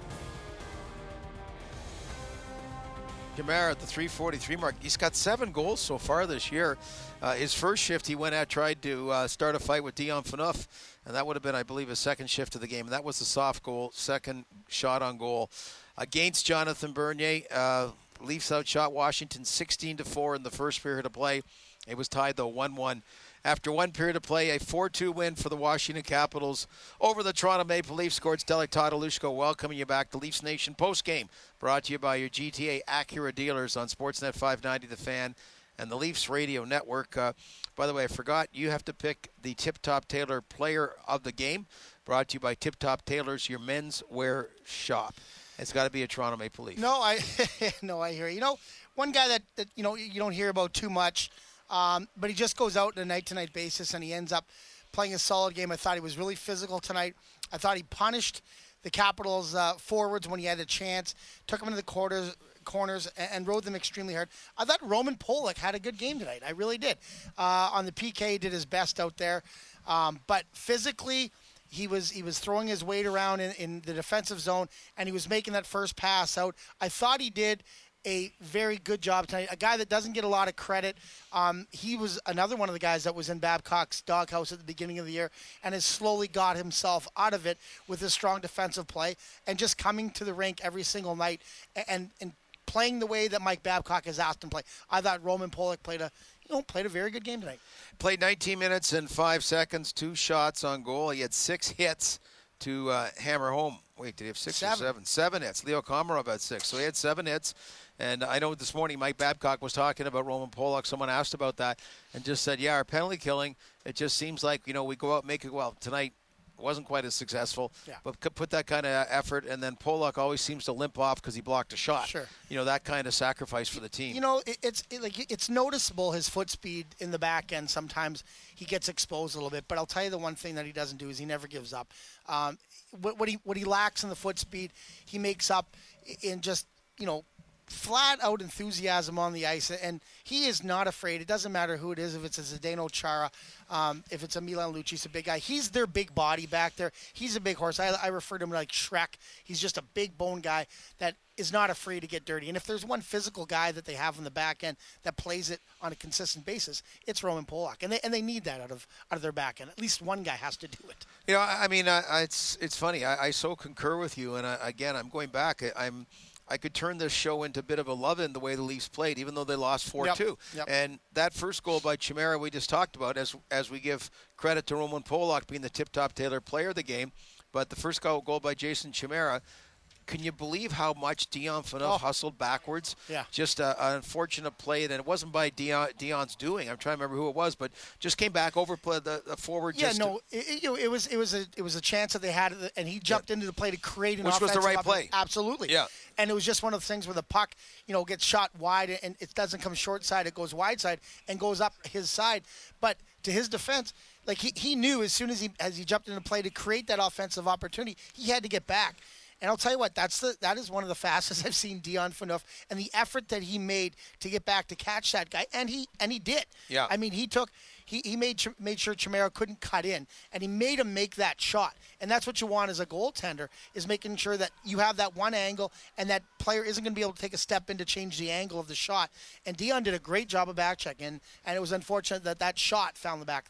Chimera at the three forty-three mark. He's got seven goals so far this year. Uh, his first shift, he went out, tried to uh, start a fight with Dion Phaneuf, and that would have been, I believe, his second shift of the game. And that was the soft goal, second shot on goal. Against Jonathan Bernier, uh, Leafs outshot Washington sixteen to four in the first period of play. It was tied, though, one one. After one period of play, a four two win for the Washington Capitals over the Toronto Maple Leafs. Gord Stellick, Todd Halushko, welcoming you back to Leafs Nation postgame, brought to you by your G T A Acura dealers on Sportsnet five ninety The Fan and the Leafs Radio Network. Uh, by the way, I forgot, you have to pick the Tip Top Tailor player of the game, brought to you by Tip Top Tailors, your men's wear shop. It's got to be a Toronto Maple Leaf. No, I no, I hear you. You know, one guy that, that you know you don't hear about too much, um, but he just goes out on a night-to-night basis and he ends up playing a solid game. I thought he was really physical tonight. I thought he punished the Capitals uh, forwards when he had a chance, took them into the quarters, corners and, and rode them extremely hard. I thought Roman Polak had a good game tonight. I really did. Uh, on the P K, did his best out there, um, but physically. He was he was throwing his weight around in, in the defensive zone, and he was making that first pass out. I thought he did a very good job tonight. A guy that doesn't get a lot of credit. Um, he was another one of the guys that was in Babcock's doghouse at the beginning of the year and has slowly got himself out of it with his strong defensive play and just coming to the rink every single night and, and, and playing the way that Mike Babcock has asked him to play. I thought Roman Polak played a you know, played a very good game tonight. Played nineteen minutes and five seconds, two shots on goal. He had six hits to uh, hammer home. Wait, did he have six seven. or seven? Seven hits. Leo Komarov had six. So he had seven hits. And I know this morning Mike Babcock was talking about Roman Polak. Someone asked about that and just said, yeah, our penalty killing, it just seems like, you know, we go out and make it, well, tonight wasn't quite as successful, yeah. but could put that kind of effort, and then Polak always seems to limp off because he blocked a shot. Sure. You know, that kind of sacrifice for the team. You know, it, it's it, like it's noticeable his foot speed in the back end. Sometimes he gets exposed a little bit, but I'll tell you the one thing that he doesn't do is he never gives up. Um, what, what he what he lacks in the foot speed, he makes up in just, you know, flat out enthusiasm on the ice, and he is not afraid. It doesn't matter who it is, if it's a Zdeno Chara, um, if it's a Milan Lucic, a big guy. He's their big body back there. He's a big horse. I, I refer to him like Shrek. He's just a big bone guy that is not afraid to get dirty. And if there's one physical guy that they have on the back end that plays it on a consistent basis, it's Roman Polak, and they and they need that out of out of their back end. At least one guy has to do it. You know, I mean, I, I, it's it's funny. I, I so concur with you, and I, again, I'm going back. I, I'm. I could turn this show into a bit of a love-in the way the Leafs played, even though they lost four two. Yep, yep. And that first goal by Chimera we just talked about, as as we give credit to Roman Polak being the tip-top Taylor player of the game, but the first goal, goal by Jason Chimera, can you believe how much Dion Phaneuf oh. hustled backwards? Yeah. Just an unfortunate play, and it wasn't by Dion, Dion's doing. I'm trying to remember who it was, but just came back, overplayed the, the forward. Yeah, just no, to, it, it, it was it was a it was a chance that they had, and he jumped yeah. into the play to create an Which was the right play. Absolutely. Yeah. And it was just one of the things where the puck, you know, gets shot wide, and it doesn't come short side, it goes wide side and goes up his side. But to his defense, like he, he knew as soon as he as he jumped into play to create that offensive opportunity, he had to get back. And I'll tell you what, that's the that is one of the fastest I've seen Dion Phaneuf, and the effort that he made to get back to catch that guy, and he and he did. Yeah. I mean, he took he he made made sure Chimera couldn't cut in, and he made him make that shot. And that's what you want as a goaltender, is making sure that you have that one angle, and that player isn't going to be able to take a step in to change the angle of the shot. And Dion did a great job of back checking, and it was unfortunate that that shot found the back of the net.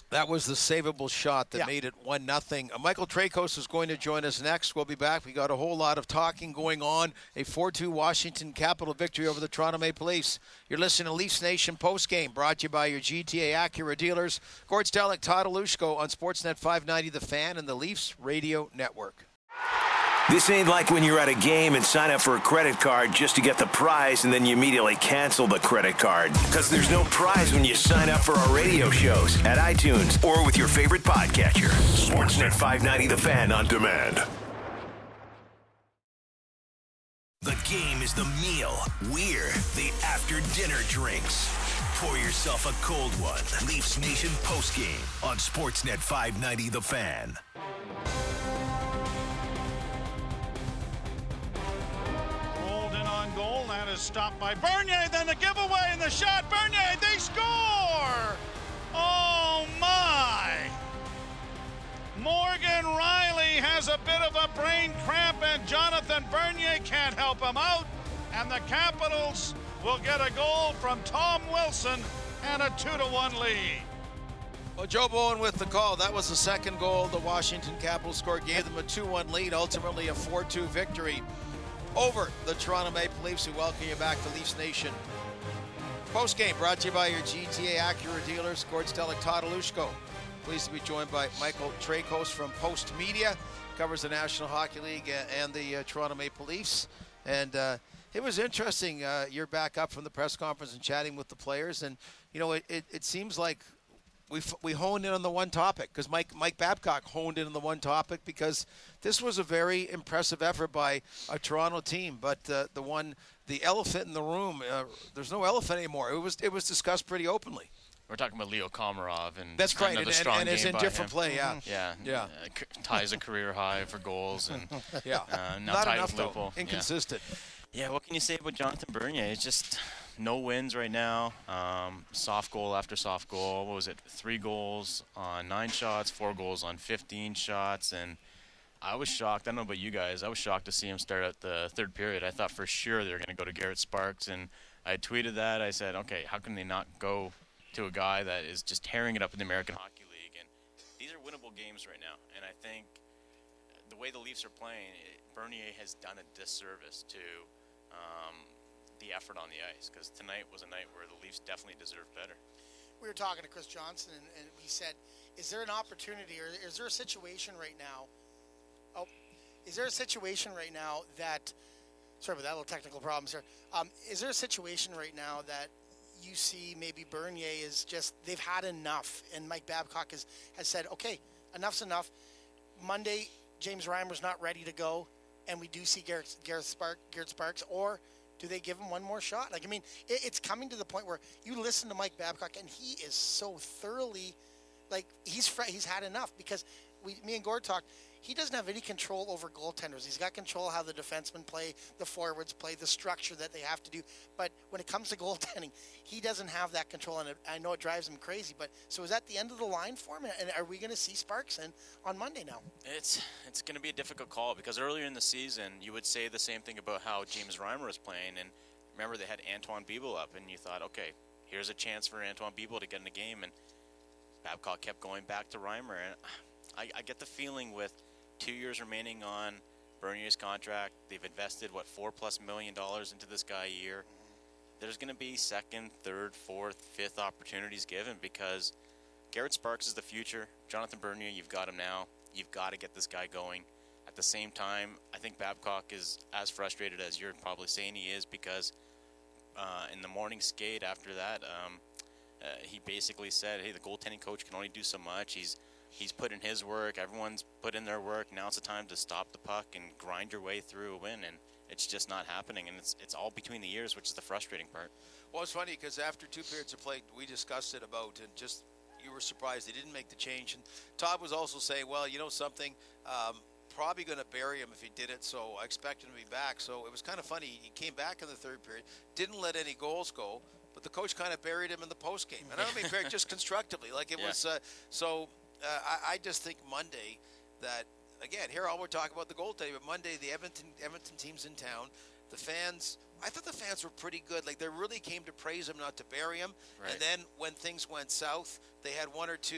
That was the savable shot that Yeah. made it one nothing. Uh, Michael Trakos is going to join us next. We'll be back. We got a whole lot of talking going on. A four two Washington Capitol victory over the Toronto Maple Leafs. You're listening to Leafs Nation postgame, brought to you by your G T A Acura dealers. Gord Stellick, Todd Alushko on Sportsnet five ninety The Fan and the Leafs Radio Network. This ain't like when you're at a game and sign up for a credit card just to get the prize and then you immediately cancel the credit card. Because there's no prize when you sign up for our radio shows at iTunes or with your favorite podcatcher. Sportsnet five ninety The Fan on demand. The game is the meal. We're the after-dinner drinks. Pour yourself a cold one. Leafs Nation postgame on Sportsnet five ninety The Fan. Goal. That is stopped by Bernier. Then the giveaway and the shot. Bernier, they score! Oh, my! Morgan Riley has a bit of a brain cramp, and Jonathan Bernier can't help him out. And the Capitals will get a goal from Tom Wilson and a two to one lead. Well, Joe Bowen with the call. That was the second goal the Washington Capitals scored. Gave them a two one lead, ultimately a four two victory over the Toronto Maple Leafs, who welcome you back to Leafs Nation. Postgame brought to you by your G T A Acura dealers, Gord Stellick, Todd Alushko. Pleased to be joined by Michael Trakos from Post Media, covers the National Hockey League and the uh, Toronto Maple Leafs. And uh, it was interesting. Uh, you're back up from the press conference and chatting with the players, and you know it, it, it seems like we we honed in on the one topic because Mike Mike Babcock honed in on the one topic because this was a very impressive effort by a Toronto team. But uh, the one, the elephant in the room, uh, there's no elephant anymore. It was it was discussed pretty openly. We're talking about Leo Komarov, and that's right, another and, strong and, and is game in by different him. play, yeah, yeah, yeah. Uh, c- ties a career high for goals, and yeah, uh, now not tied enough with though, Lupo. inconsistent. Yeah. yeah, what can you say about Jonathan Bernier? It's just no wins right now. Um, soft goal after soft goal. What was it? Three goals on nine shots, four goals on fifteen shots, and I was shocked. I don't know about you guys. I was shocked to see him start at the third period. I thought for sure they were going to go to Garrett Sparks, and I tweeted that. I said, okay, how can they not go to a guy that is just tearing it up in the American Hockey League? And these are winnable games right now, and I think the way the Leafs are playing, it, Bernier has done a disservice to um, the effort on the ice, because tonight was a night where the Leafs definitely deserved better. We were talking to Chris Johnson, and, and he said, is there an opportunity, or is there a situation right now, oh, is there a situation right now that, sorry about that, little technical problems here, um, is there a situation right now that you see maybe Bernier is just, they've had enough, and Mike Babcock has, has said, okay, enough's enough. Monday, James Reimer's not ready to go, and we do see Garrett, Garrett, Spark, Garrett Sparks, or do they give him one more shot? Like, I mean, it, it's coming to the point where you listen to Mike Babcock, and he is so thoroughly, like, he's fr- he's had enough, because we, me and Gord talked, he doesn't have any control over goaltenders. He's got control how the defensemen play, the forwards play, the structure that they have to do. But when it comes to goaltending, he doesn't have that control, and it, I know it drives him crazy. But so is that the end of the line for him? And are we going to see Sparks in on Monday now? It's it's going to be a difficult call, because earlier in the season, you would say the same thing about how James Reimer was playing. And remember, they had Antoine Bibeau up, and you thought, okay, here's a chance for Antoine Bibeau to get in the game. And Babcock kept going back to Reimer. And I, I get the feeling with two years remaining on Bernier's contract, they've invested, what, four plus million dollars into this guy a year. There's going to be second, third, fourth, fifth opportunities given, because Garrett Sparks is the future. Jonathan Bernier, you've got him now. You've got to get this guy going. At the same time, I think Babcock is as frustrated as you're probably saying he is, because uh, in the morning skate after that, um, uh, he basically said, hey, the goaltending coach can only do so much. He's He's put in his work. Everyone's put in their work. Now it's the time to stop the puck and grind your way through a win, and it's just not happening. And it's it's all between the ears, which is the frustrating part. Well, it's funny because after two periods of play, we discussed it about, and just you were surprised they didn't make the change. And Todd was also saying, well, you know something, um, probably going to bury him if he did it, so I expect him to be back. So it was kind of funny. He came back in the third period, didn't let any goals go, but the coach kind of buried him in the postgame. And I don't mean buried, just constructively. Like it yeah. was uh, so. Uh, I, I just think Monday that, again, here all we're talking about the goaltending, but Monday the Edmonton Edmonton team's in town. The fans, I thought the fans were pretty good. Like, they really came to praise him, not to bury him. Right. And then when things went south, they had one or two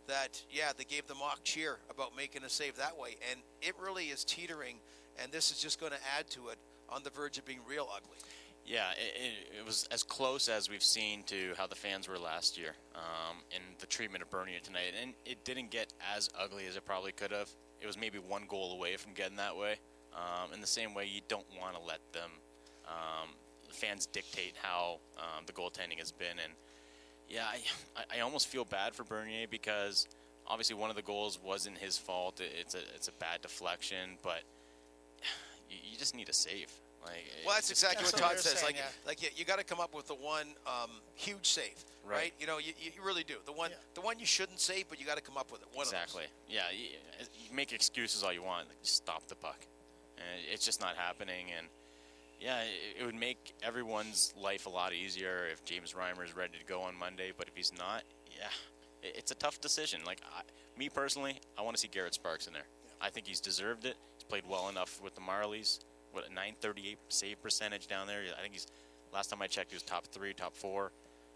that, yeah, they gave the mock cheer about making a save that way. And it really is teetering, and this is just going to add to it, on the verge of being real ugly. Yeah, it, it, it was as close as we've seen to how the fans were last year um, in the treatment of Bernier tonight. And it didn't get as ugly as it probably could have. It was maybe one goal away from getting that way. Um, in the same way, you don't want to let them, um, the fans dictate how um, the goaltending has been. And, yeah, I, I almost feel bad for Bernier because obviously one of the goals wasn't his fault. It's a, it's a bad deflection, but you, you just need a save. Like, well, that's exactly that's what what Todd says. saying, Like, yeah. like you, you got to come up with the one um, huge save, right? Right. You know, you, you really do. The one, Yeah. the one you shouldn't save, but you got to come up with it. One Exactly. Yeah, you, you make excuses all you want. Like, just stop the puck. And it's just not happening. And, yeah, it, it would make everyone's life a lot easier if James Reimer is ready to go on Monday. But if he's not, yeah, it, it's a tough decision. Like, I, me personally, I want to see Garrett Sparks in there. I think he's deserved it. He's played well enough with the Marlies. What, a nine thirty-eight save percentage down there? I think he's, last time I checked, he was top three, top four.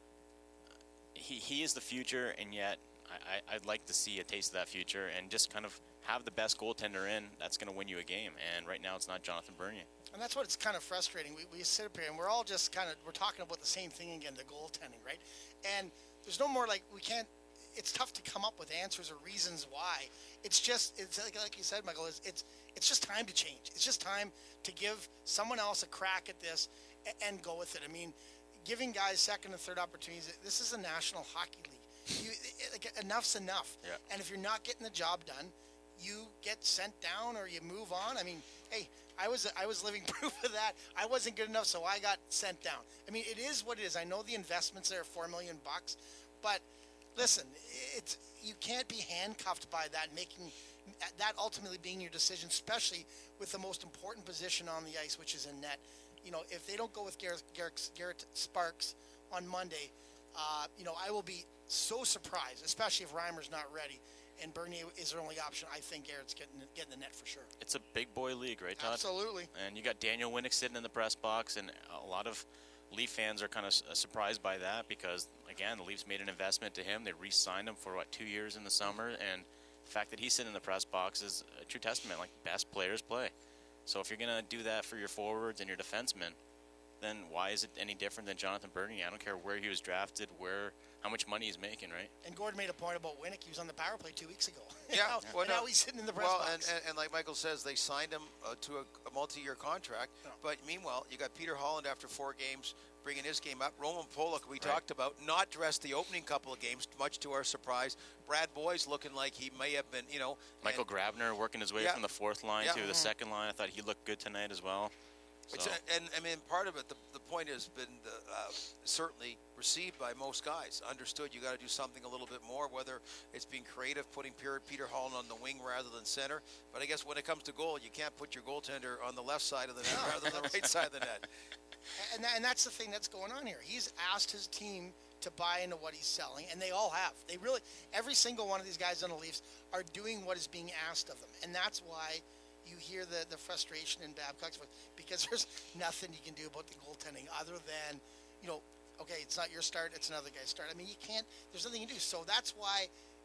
He he is the future, and yet I, I, I'd like to see a taste of that future and just kind of have the best goaltender in that's going to win you a game. And right now it's not Jonathan Bernier. And that's what it's kind of frustrating. We, we sit up here and we're all just kind of, we're talking about the same thing again, the goaltending, right? And there's no more like, we can't, it's tough to come up with answers or reasons why. It's just, it's like, like you said, Michael, it's, it's it's just time to change. It's just time to give someone else a crack at this and, and go with it. I mean, giving guys second and third opportunities, this is a National Hockey League. You, it, like, enough's enough. Yeah. And if you're not getting the job done, you get sent down or you move on. I mean, hey, I was I was living proof of that. I wasn't good enough, so I got sent down. I mean, it is what it is. I know the investments there are four million bucks, but listen, it's you can't be handcuffed by that, making that ultimately being your decision, especially with the most important position on the ice, which is in net. You know, if they don't go with Garrett, Garrett, Garrett Sparks on Monday, uh, you know, I will be so surprised, especially if Reimer's not ready and Bernier is their only option. I think Garrett's getting getting the net for sure. It's a big boy league, right, Todd? Absolutely. And you got Daniel Winnick sitting in the press box, and a lot of Leaf fans are kind of surprised by that because, again, the Leafs made an investment to him. They re-signed him for, what, two years in the summer, and the fact that he's sitting in the press box is a true testament. Like, best players play. So if you're going to do that for your forwards and your defensemen, then why is it any different than Jonathan Bernier? I don't care where he was drafted, where, how much money he's making, right? And Gordon made a point about Winnick. He was on the power play two weeks ago. Yeah, now, well, and no, now he's sitting in the press well, box. and, and, and like Michael says, they signed him uh, to a, a multi-year contract. No. But meanwhile, you got Peter Holland after four games bringing his game up. Roman Polak, we Right. talked about, not dressed the opening couple of games, much to our surprise. Brad Boyes looking like he may have been, you know. Michael and, Grabner working his way Yeah. from the fourth line Yeah. to Mhm. the second line. I thought he looked good tonight as well. It's So, a, and I mean, part of it, the, the point has been the, uh, certainly received by most guys. Understood you got to do something a little bit more, whether it's being creative, putting Peter, Peter Holland on the wing rather than center. But I guess when it comes to goal, you can't put your goaltender on the left side of the net rather than the right side of the net. And, that, and that's the thing that's going on here. He's asked his team to buy into what he's selling, and they all have. They really, every single one of these guys on the Leafs are doing what is being asked of them. And that's why you hear the, the frustration in Babcock's voice, because there's nothing you can do about the goaltending other than, you know, okay, it's not your start, it's another guy's start. I mean, you can't, there's nothing you can do. So that's why,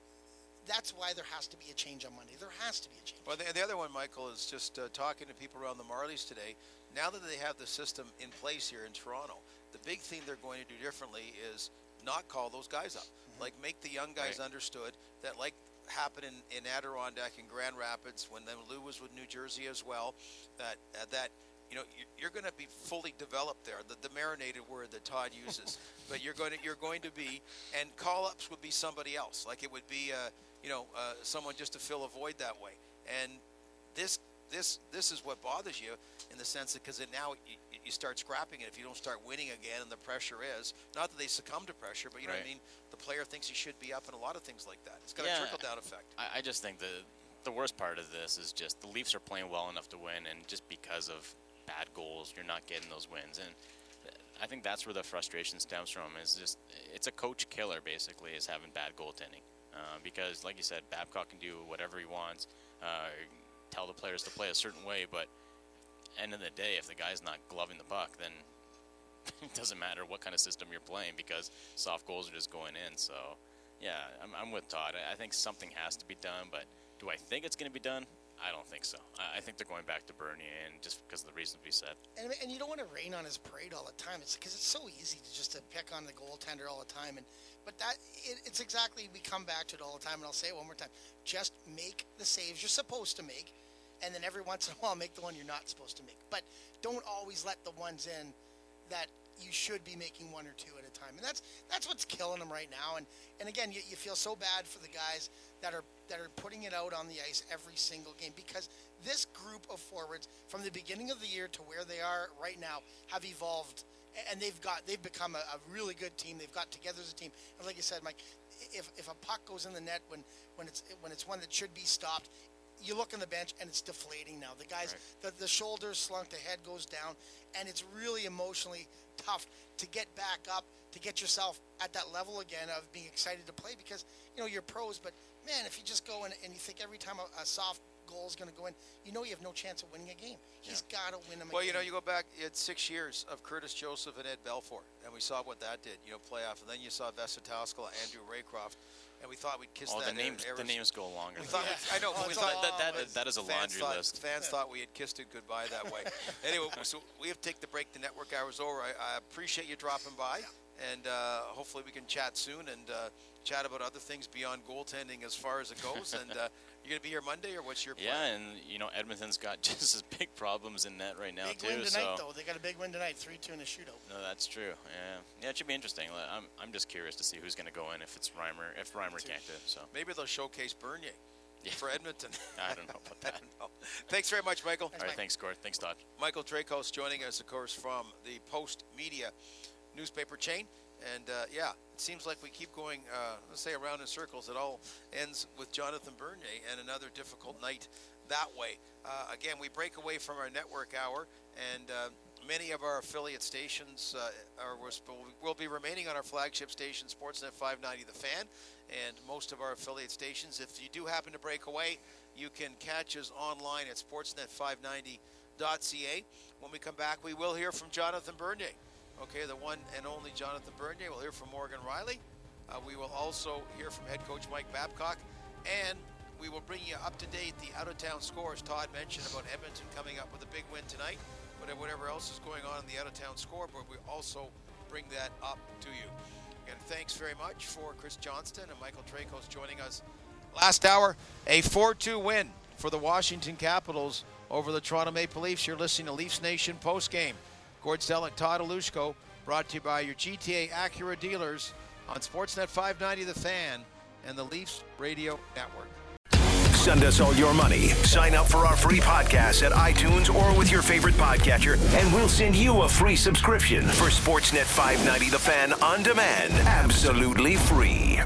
that's why there has to be a change on Monday. There has to be a change. Well, the, the other one, Michael, is just uh, talking to people around the Marlies today. Now that they have the system in place here in Toronto, the big thing they're going to do differently is not call those guys up. Mm-hmm. Like, make the young guys Right. understood that, like happened in, in Adirondack and Grand Rapids when then Lou was with New Jersey as well, that uh, that you know you're, you're going to be fully developed there. The, the marinated word that Todd uses, but you're going to you're going to be, and call-ups would be somebody else. Like it would be uh, you know uh, someone just to fill a void that way. And this this this is what bothers you in the sense that because now you, you start scrapping it if you don't start winning again, and the pressure is not that they succumb to pressure, but you know what I Right. mean. The player thinks he should be up, and a lot of things like that. It's got Yeah, a trickle down effect. I, I just think the the worst part of this is just the Leafs are playing well enough to win, and just because of bad goals, you're not getting those wins. And I think that's where the frustration stems from. Is just it's a coach killer basically is having bad goaltending, uh, because like you said, Babcock can do whatever he wants, uh, tell the players to play a certain way, but end of the day, if the guy's not gloving the puck, then it doesn't matter what kind of system you're playing because soft goals are just going in. So Yeah, I'm, I'm with Todd. I, I think something has to be done, but do I think it's going to be done? I don't think so. I, I think they're going back to Bernier, and just because of the reasons we said. And, and you don't want to rain on his parade all the time. It's because it's so easy to just to pick on the goaltender all the time. And but that it, it's exactly we come back to it all the time. And I'll say it one more time: just make the saves you're supposed to make, and then every once in a while make the one you're not supposed to make. But don't always let the ones in that you should be making one or two at a time. And that's that's what's killing them right now. And and again, you, you feel so bad for the guys that are that are putting it out on the ice every single game, because this group of forwards from the beginning of the year to where they are right now have evolved, and they've got they've become a, a really good team. They've got together as a team. And like you said, Mike, if if a puck goes in the net when when it's when it's one that should be stopped, you look on the bench and it's deflating now. The guys, right. the, the shoulders slunk, the head goes down, and it's really emotionally tough to get back up, to get yourself at that level again of being excited to play, because, you know, you're pros, but, man, if you just go in and you think every time a, a soft goal is going to go in, you know you have no chance of winning a game. He's yeah. got to win them a well, game. you know, you go back, it's six years of Curtis Joseph and Ed Belfour, and we saw what that did, you know, playoff, and then you saw Vesa Taskala, Andrew Raycroft, and we thought we'd kiss oh, that. The names, the names go longer. We thought yeah. I know. Oh, we thought that, that, that, that is a laundry thought, list. Fans yeah. thought we had kissed it goodbye that way. Anyway, so we have to take the break. The network hour's over. I, I appreciate you dropping by, yeah. and uh, hopefully we can chat soon and uh, chat about other things beyond goaltending as far as it goes. and uh, you're going to be here Monday, or what's your plan? Yeah, and, you know, Edmonton's got just as big problems in net right now, big too. Big win tonight, so. though. They got a big win tonight, three two in a shootout. No, that's true. Yeah, yeah, it should be interesting. I'm, I'm just curious to see who's going to go in if it's Reimer, if Reimer can't do it. So maybe they'll showcase Bernier yeah. for Edmonton. I don't know about that. know. Thanks very much, Michael. Thanks, All right, Mike. Thanks, Gord. Thanks, Todd. Michael Tracos joining us, of course, from the Post Media newspaper chain. And, uh, yeah, it seems like we keep going, uh, let's say, around in circles. It all ends with Jonathan Bernier and another difficult night that way. Uh, again, we break away from our network hour, and uh, many of our affiliate stations uh, are, will be remaining on our flagship station, Sportsnet five ninety The Fan, and most of our affiliate stations. If you do happen to break away, you can catch us online at sportsnet five ninety dot c a. When we come back, we will hear from Jonathan Bernier. Okay, the one and only Jonathan Bernier. We'll hear from Morgan Riley. Uh, we will also hear from head coach Mike Babcock. And we will bring you up to date the out-of-town scores. Todd mentioned about Edmonton coming up with a big win tonight. But whatever else is going on in the out-of-town scoreboard, we also bring that up to you. Again, thanks very much for Chris Johnston and Michael Tracos joining us. Last hour, a four two win for the Washington Capitals over the Toronto Maple Leafs. You're listening to Leafs Nation postgame. Gord Stellick, Todd Alushko, brought to you by your G T A Acura dealers on Sportsnet five ninety The Fan and the Leafs Radio Network. Send us all your money. Sign up for our free podcast at iTunes or with your favorite podcatcher, and we'll send you a free subscription for Sportsnet five ninety The Fan on demand. Absolutely free.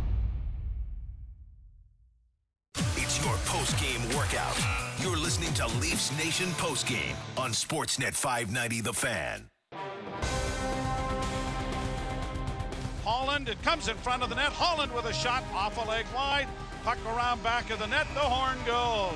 It's your post-game workout. You're listening to Leafs Nation postgame on Sportsnet five ninety The Fan. Holland, it comes in front of the net. Holland with a shot off a leg wide. Puck around back of the net. The horn goes.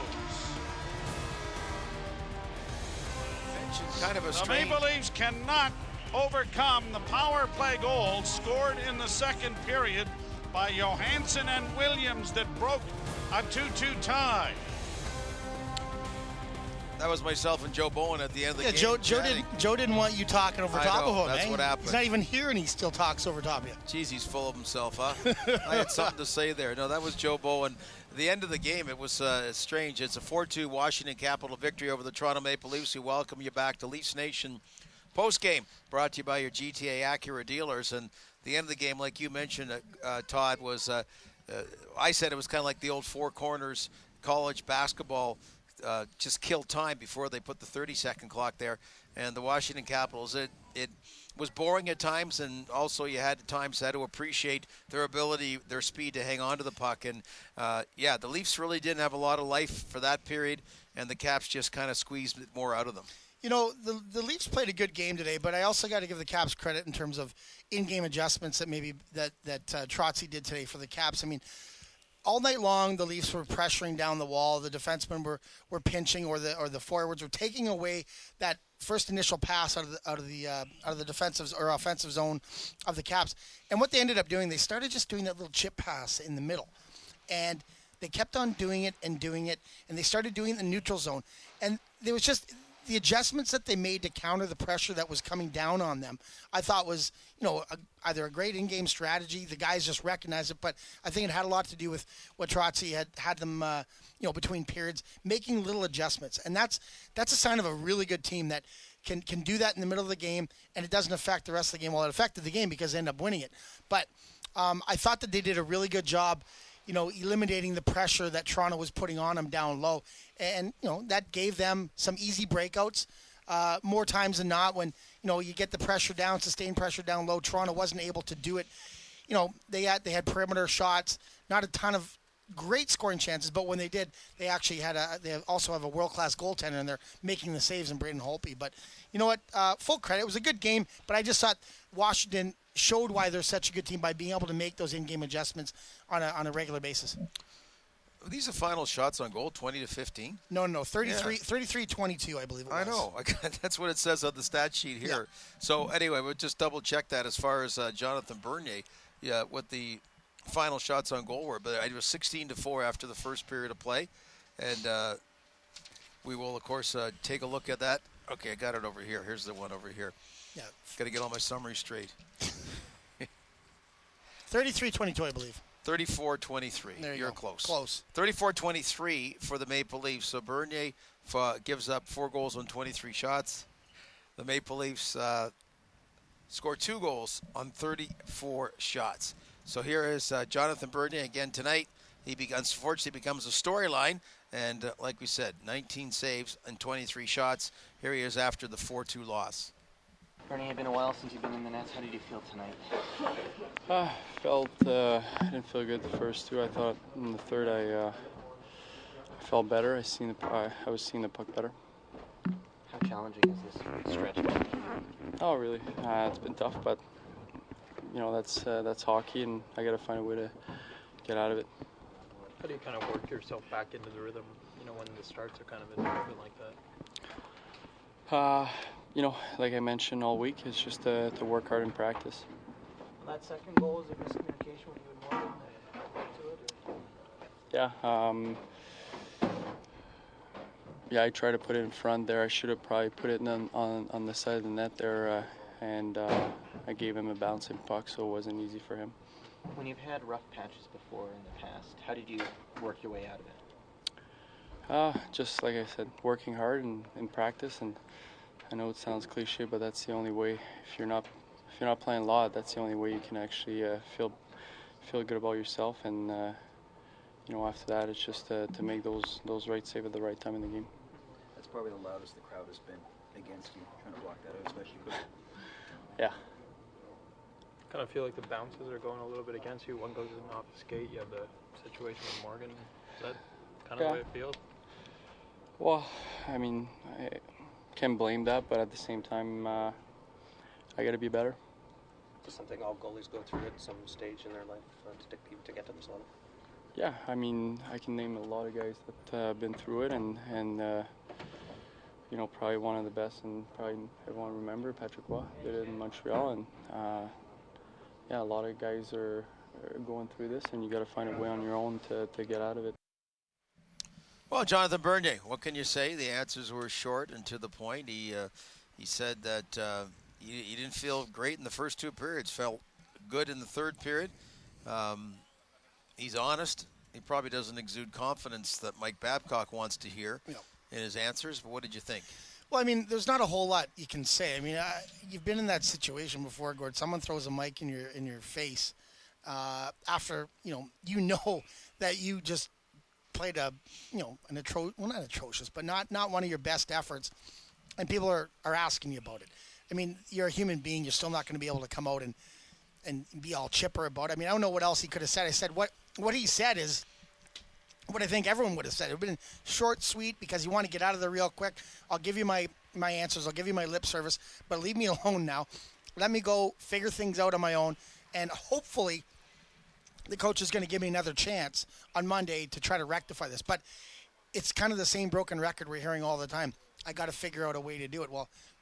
Kind of a the strange... Maple Leafs cannot overcome the power play goal scored in the second period by Johansson and Williams that broke a two two tie. That was myself and Joe Bowen at the end of the yeah, game. Joe, Joe, did, Joe didn't want you talking over I top know, of him, that's man. what happened. He's not even here, and he still talks over top of you. Jeez, he's full of himself, huh? I had something to say there. No, that was Joe Bowen. At the end of the game, it was uh, strange. It's a four two Washington Capital victory over the Toronto Maple Leafs. We welcome you back to Leafs Nation postgame, brought to you by your G T A Acura dealers. And the end of the game, like you mentioned, uh, uh, Todd, was uh, uh, I said it was kind of like the old Four Corners college basketball. Uh, just kill time before they put the thirty-second clock there. And the Washington Capitals, it it was boring at times, and also you had at times had to appreciate their ability, their speed to hang on to the puck. And, uh, yeah, the Leafs really didn't have a lot of life for that period, and the Caps just kind of squeezed more out of them. You know, the the Leafs played a good game today, but I also got to give the Caps credit in terms of in-game adjustments that maybe that, that uh, Trotzy did today for the Caps. I mean, all night long, the Leafs were pressuring down the wall. The defensemen were, were pinching, or the or the forwards were taking away that first initial pass out of the out of the uh, out of the defensive or offensive zone of the Caps. And what they ended up doing, they started just doing that little chip pass in the middle, and they kept on doing it and doing it, and they started doing it in the neutral zone. And there was just the adjustments that they made to counter the pressure that was coming down on them, I thought was, you know, a, either a great in-game strategy. The guys just recognized it, but I think it had a lot to do with what Trotzy had had them, uh, you know, between periods, making little adjustments. And that's that's a sign of a really good team that can can do that in the middle of the game, and it doesn't affect the rest of the game. Well, it affected the game because they end up winning it. But um, I thought that they did a really good job, you know, eliminating the pressure that Toronto was putting on them down low. And, you know, that gave them some easy breakouts uh, more times than not when, you know, you get the pressure down, sustained pressure down low. Toronto wasn't able to do it. You know, they had they had perimeter shots, not a ton of great scoring chances, but when they did, they actually had a, they also have a world-class goaltender, and they're making the saves in Braden Holtby. But you know what? Uh, full credit. It was a good game, but I just thought Washington showed why they're such a good team by being able to make those in-game adjustments on a on a regular basis. Are these are final shots on goal, twenty to fifteen? No, no, thirty-three, Yeah. thirty-three twenty-two, I believe it was. I know. I got, that's what it says on the stat sheet here. Yeah. So anyway, we'll just double-check that as far as uh, Jonathan Bernier, yeah, what the final shots on goal were. But it was sixteen to four after the first period of play. And uh, we will, of course, uh, take a look at that. Okay, I got it over here. Here's the one over here. Yeah. Got to get all my summaries straight. thirty-three twenty-two, I believe. thirty-four twenty-three. There you You're go. close. Close. thirty-four twenty-three for the Maple Leafs. So Bernier uh, gives up four goals on twenty-three shots. The Maple Leafs uh, score two goals on thirty-four shots. So here is uh, Jonathan Bernier again tonight. He be- unfortunately becomes a storyline. And uh, like we said, nineteen saves and twenty-three shots. Here he is after the four two loss. Bernie, it's been a while since you've been in the nets. How did you feel tonight? Uh, felt uh, I didn't feel good the first two. I thought in the third I, uh, I felt better. I seen the I, I was seeing the puck better. How challenging is this stretch? Oh, really? Uh, it's been tough, but you know that's uh, that's hockey, and I got to find a way to get out of it. How do you kind of work yourself back into the rhythm? You know, when the starts are kind of in movement like that. Uh, you know, like I mentioned all week, it's just to, to work hard in practice. That second goal was a miscommunication with you and Morgan that led to it? Or? Yeah, um, yeah, I tried to put it in front there. I should have probably put it on, on, on the side of the net there, uh, and uh, I gave him a bouncing puck, so it wasn't easy for him. When you've had rough patches before in the past, how did you work your way out of it? Uh, just like I said, working hard and in practice, and I know it sounds cliche, but that's the only way. If you're not if you're not playing a lot, that's the only way you can actually uh, feel feel good about yourself. And uh, you know, after that, it's just uh, to make those those right save at the right time in the game. That's probably the loudest the crowd has been against you, trying to block that out, especially. Quick. Yeah. Kind of feel like the bounces are going a little bit against you. One goes in off the skate. You have the situation with Morgan. Is that kind of Yeah. the way it feels? Well, I mean, I can't blame that, but at the same time, uh, I got to be better. Just something all goalies go through at some stage in their life uh, to, get, to get to this level. Yeah, I mean, I can name a lot of guys that have uh, been through it, and and uh, you know, probably one of the best, and probably everyone remember Patrick Roy did it in Montreal, and uh, yeah, a lot of guys are, are going through this, and you got to find a way on your own to to get out of it. Well, Jonathan Bernier, what can you say? The answers were short and to the point. He uh, he said that uh, he, he didn't feel great in the first two periods, felt good in the third period. Um, he's honest. He probably doesn't exude confidence that Mike Babcock wants to hear Yeah. in his answers, but what did you think? Well, I mean, there's not a whole lot you can say. I mean, I, you've been in that situation before, Gord. Someone throws a mic in your in your face uh, after, you know, you know that you just played a, you know, an atro well, not atrocious, but not, not one of your best efforts, and people are, are asking you about it. I mean, you're a human being. You're still not going to be able to come out and, and be all chipper about it. I mean, I don't know what else he could have said. I said what, what he said is what I think everyone would have said. It would have been short, sweet, because you want to get out of there real quick. I'll give you my, my answers. I'll give you my lip service, but leave me alone now. Let me go figure things out on my own, and hopefully the coach is going to give me another chance on Monday to try to rectify this. But it's kind of the same broken record we're hearing all the time. I got to figure out a way to do it. Well,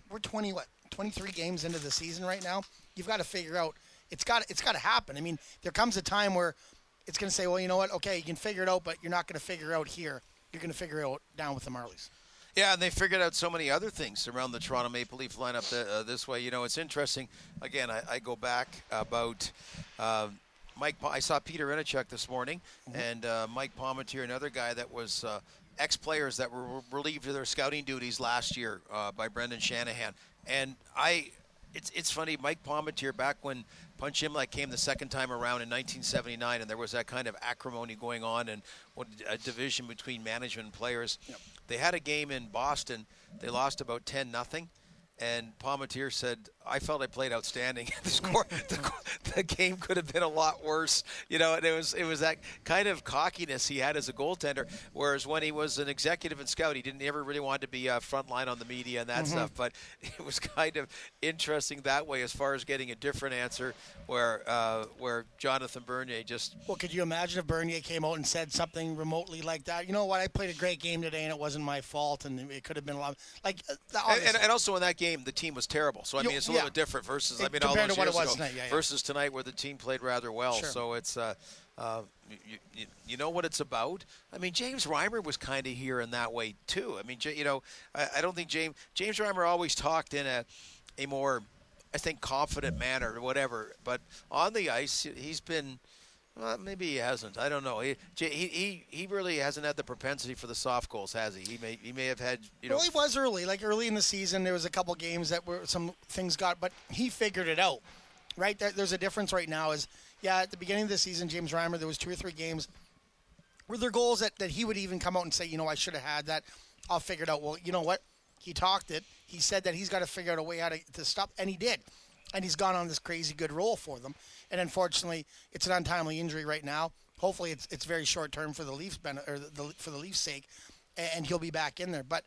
we're twenty what twenty-three games into the season right now. You've got to figure out it's got it's got to happen. I mean, there comes a time where it's going to say, well, you know what? Okay, you can figure it out, but you're not going to figure it out here. You're going to figure it out down with the Marlies. Yeah, and they figured out so many other things around the Toronto Maple Leaf lineup that, uh, this way. You know, it's interesting. Again, I, I go back about uh, Mike. I saw Peter Inachuk this morning, mm-hmm. and uh, Mike Palmetier, another guy that was uh, ex-players that were relieved of their scouting duties last year uh, by Brendan Shanahan. And I, it's it's funny, Mike Palmetier, back when Punch Imlach came the second time around in nineteen seventy-nine, and there was that kind of acrimony going on and what a division between management and players. Yep. They had a game in Boston. They lost about ten nothing. And Palmetier said, I felt I played outstanding. the, score, the, the game could have been a lot worse. You know, and it was it was that kind of cockiness he had as a goaltender, whereas when he was an executive and scout, he didn't ever really want to be uh, front line on the media and that mm-hmm. stuff. But it was kind of interesting that way as far as getting a different answer where uh, where Jonathan Bernier just... Well, could you imagine if Bernier came out and said something remotely like that? You know what, I played a great game today and it wasn't my fault and it could have been a lot... Like, uh, and, and, and also in that game, the team was terrible. So, I mean, it's a little yeah. bit different versus, it, I mean, all those to what years it was ago tonight. Yeah, yeah. versus tonight where the team played rather well. Sure. So it's, uh, uh, you, you, you know what it's about? I mean, James Reimer was kind of here in that way, too. I mean, you know, I, I don't think James, James Reimer always talked in a, a more, I think, confident manner or whatever. But on the ice, he's been... Well, maybe he hasn't. I don't know. He, he he really hasn't had the propensity for the soft goals, has he? He may he may have had. You know, well, he was early. Like early in the season, there was a couple games that were some things got, but he figured it out. Right there, there's a difference right now. Is yeah, at the beginning of the season, James Reimer, there was two or three games were there goals that, that he would even come out and say, you know, I should have had that. I'll figure it out. Well, you know what? He talked it. He said that he's got to figure out a way how to, to stop, and he did. And he's gone on this crazy good roll for them. And unfortunately, it's an untimely injury right now. Hopefully, it's it's very short term for the Leafs or the, the, for the Leafs' sake, and he'll be back in there. But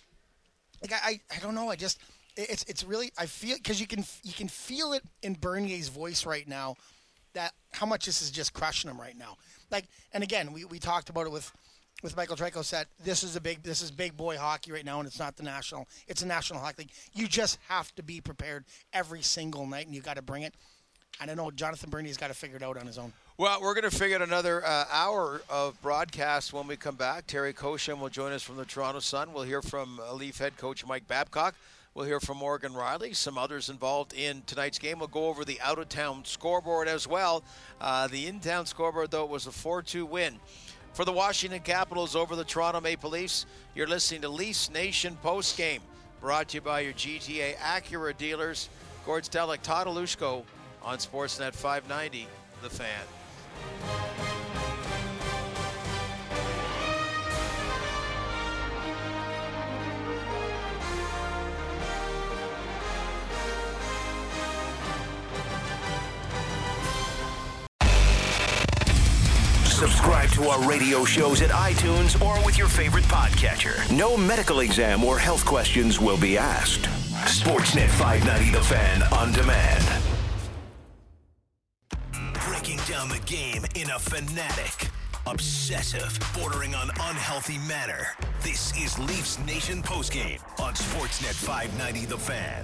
like I, I don't know. I just it's it's really I feel because you can you can feel it in Bernier's voice right now that how much this is just crushing him right now. Like, and again, we, we talked about it with. With Michael Trico said, this is a big, this is big boy hockey right now, and it's not the national. It's a National Hockey League. You just have to be prepared every single night, and you got to bring it. I don't know. Jonathan Bernier's got to figure it out on his own. Well, we're going to figure out another uh, hour of broadcast when we come back. Terry Koshan will join us from the Toronto Sun. We'll hear from uh, Leaf head coach Mike Babcock. We'll hear from Morgan Riley, some others involved in tonight's game. We'll go over the out-of-town scoreboard as well. Uh, the in-town scoreboard, though, was a four two win for the Washington Capitals over the Toronto Maple Leafs. You're listening to Leafs Nation postgame, brought to you by your G T A Acura dealers. Gord Stellick, Todd Alushko on Sportsnet five ninety, The Fan. Subscribe to our radio shows at iTunes or with your favorite podcatcher. No medical exam or health questions will be asked. Sportsnet five ninety The Fan on demand. Breaking down the game in a fanatic, obsessive, bordering on unhealthy manner. This is Leafs Nation postgame on Sportsnet five ninety The Fan.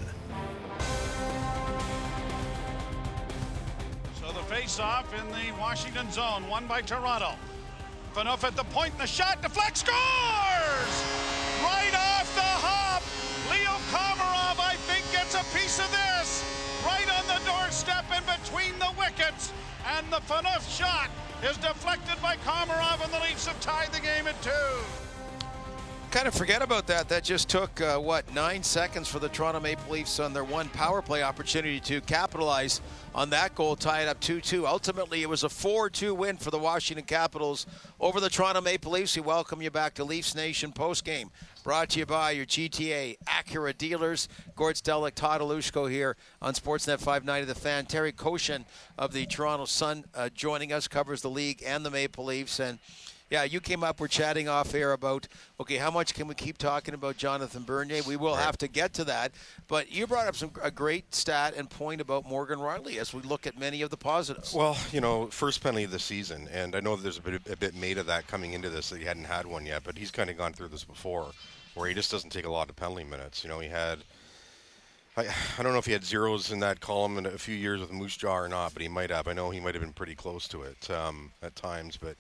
Face-off in the Washington zone, won by Toronto. Phaneuf at the point, and the shot, deflect, scores! Right off the hop, Leo Komarov, I think, gets a piece of this. Right on the doorstep in between the wickets, and the Phaneuf shot is deflected by Komarov, and the Leafs have tied the game at two. Kind of forget about that. That just took, uh, what, nine seconds for the Toronto Maple Leafs on their one power play opportunity to capitalize on that goal, tie it up two two. Ultimately, it was a four two win for the Washington Capitals over the Toronto Maple Leafs. We welcome you back to Leafs Nation postgame, brought to you by your G T A Acura dealers. Gord Stellick, Todd Alushko here on Sportsnet five ninety The Fan. Terry Koshan of the Toronto Sun uh, joining us, covers the league and the Maple Leafs. And yeah, you came up, we're chatting off air about, okay, how much can we keep talking about Jonathan Bernier? We will have to get to that. But you brought up some a great stat and point about Morgan Riley as we look at many of the positives. Well, you know, first penalty of the season, and I know there's a bit, a bit made of that coming into this that he hadn't had one yet, but he's kind of gone through this before, where he just doesn't take a lot of penalty minutes. You know, he had I, I don't know if he had zeros in that column in a few years with Moose Jaw or not, but he might have. I know he might have been pretty close to it um, at times. But,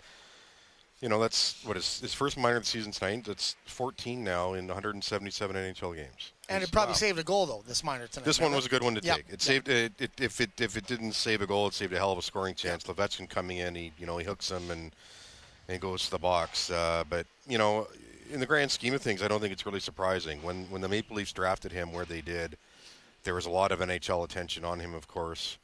you know, that's what his, his first minor of the season tonight. That's fourteen now in one hundred seventy-seven N H L games. And It's, it probably wow. saved a goal, though, this minor tonight. This one was a good one to Yep. take. It saved it, it. If it if it didn't save a goal, it saved a hell of a scoring chance. Levetskin coming in, he you know he hooks him and and he goes to the box. Uh, but you know, in the grand scheme of things, I don't think it's really surprising. When when the Maple Leafs drafted him where they did, there was a lot of N H L attention on him, of course.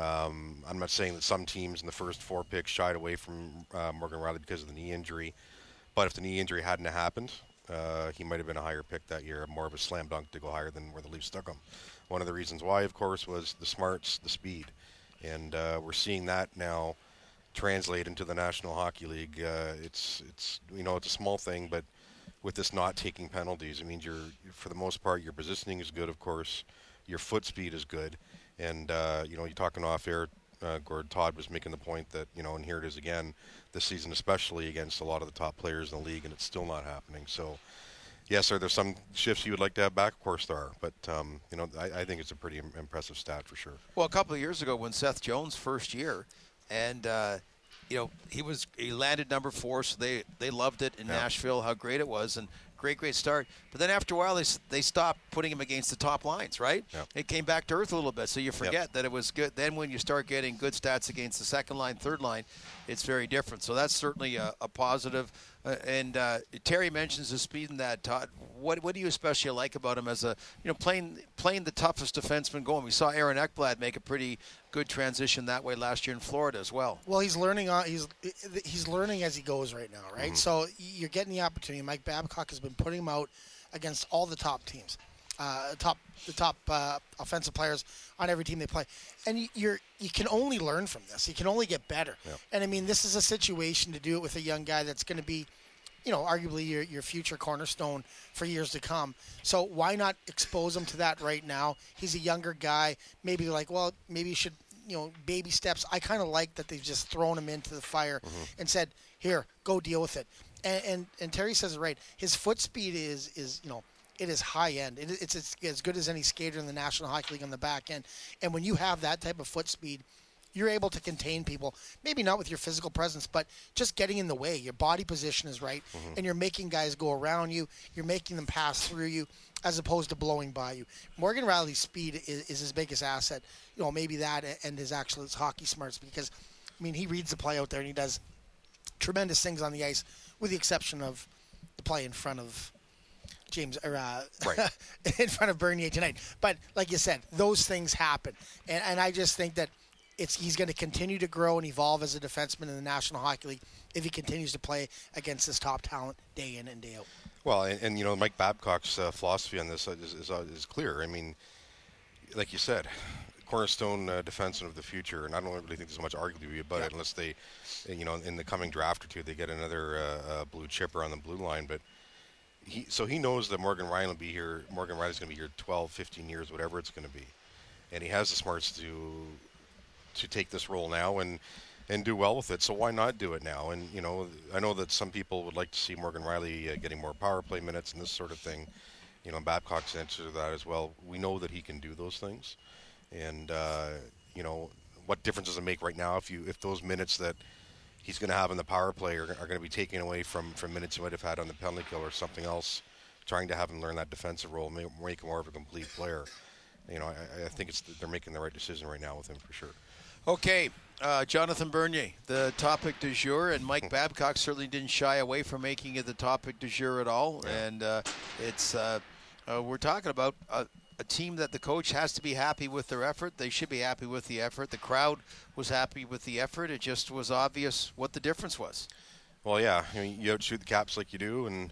Um, I'm not saying that some teams in the first four picks shied away from uh, Morgan Rielly because of the knee injury, but if the knee injury hadn't happened, uh, he might have been a higher pick that year, more of a slam dunk to go higher than where the Leafs stuck him. One of the reasons why, of course, was the smarts, the speed, and uh, we're seeing that now translate into the National Hockey League. Uh, it's it's you know it's a small thing, but with this not taking penalties, it means you're for the most part your positioning is good, of course. Your foot speed is good, and uh, you know you're talking off air. Uh, Gord Todd was making the point that you know, and here it is again this season, especially against a lot of the top players in the league, and it's still not happening. So, yes, are there some shifts you would like to have back? Of course there are, but um, you know I, I think it's a pretty im- impressive stat for sure. Well, a couple of years ago when Seth Jones' first year, and uh, you know he was he landed number four, so they they loved it in Yeah. Nashville how great it was and. Great, great start. But then after a while, they s- they stopped putting him against the top lines, right? Yep. It came back to earth a little bit, so you forget Yep. that it was good. Then when you start getting good stats against the second line, third line, it's very different. So that's certainly a, a positive. Uh, and uh, Terry mentions the speed in that, Todd. What what do you especially like about him as a, you know, playing playing the toughest defenseman going? We saw Aaron Ekblad make a pretty good transition that way last year in Florida as well. Well, he's learning. On, he's he's learning as he goes right now, right? Mhm. So you're getting the opportunity. Mike Babcock has been putting him out against all the top teams, uh, top the top uh, offensive players on every team they play, and you, you're you can only learn from this. You can only get better. Yep. And I mean, this is a situation to do it with a young guy that's going to be, you know, arguably your, your future cornerstone for years to come. So why not expose him to that right now? He's a younger guy. Maybe like, well, maybe you should, you know, baby steps. I kind of like that they've just thrown him into the fire and said, here, go deal with it. And, and and Terry says it right. His foot speed is, is you know, it is high end. It, it's as, as good as any skater in the National Hockey League on the back end. And when you have that type of foot speed, you're able to contain people, maybe not with your physical presence, but just getting in the way. Your body position is right, Mhm. and you're making guys go around you. You're making them pass through you as opposed to blowing by you. Morgan Rielly's speed is, is his biggest asset. You know, maybe that and his actual his hockey smarts because, I mean, he reads the play out there, and he does tremendous things on the ice with the exception of the play in front of James, or uh, Right. in front of Bernier tonight. But like you said, those things happen, and and I just think that it's he's going to continue to grow and evolve as a defenseman in the National Hockey League if he continues to play against this top talent day in and day out. Well, and, and you know, Mike Babcock's uh, philosophy on this is, is, uh, is clear. I mean, like you said, cornerstone uh, defenseman of the future, and I don't really think there's much arguably about it unless they, you know, in the coming draft or two, they get another uh, uh, blue chipper on the blue line. But he, so he knows that Morgan Rielly will be here. Morgan Rielly's going to be here twelve, fifteen years, whatever it's going to be, and he has the smarts to to take this role now and and do well with it. So why not do it now? And you know, I know that some people would like to see Morgan Rielly uh, getting more power play minutes and this sort of thing. You know, Babcock's answer to that as well. We know that he can do those things, and uh, you know, what difference does it make right now if you if those minutes that he's going to have in the power play are, are going to be taken away from from minutes he might have had on the penalty kill or something else, trying to have him learn that defensive role, make, make him more of a complete player. You know, I, I think it's they're making the right decision right now with him for sure. Okay, uh, Jonathan Bernier, the topic du jour, and Mike Babcock certainly didn't shy away from making it the topic du jour at all. And uh, it's uh, uh, we're talking about a, a team that the coach has to be happy with their effort. They should be happy with the effort. The crowd was happy with the effort. It just was obvious what the difference was. Well, yeah, I mean, you outshoot the Caps like you do, and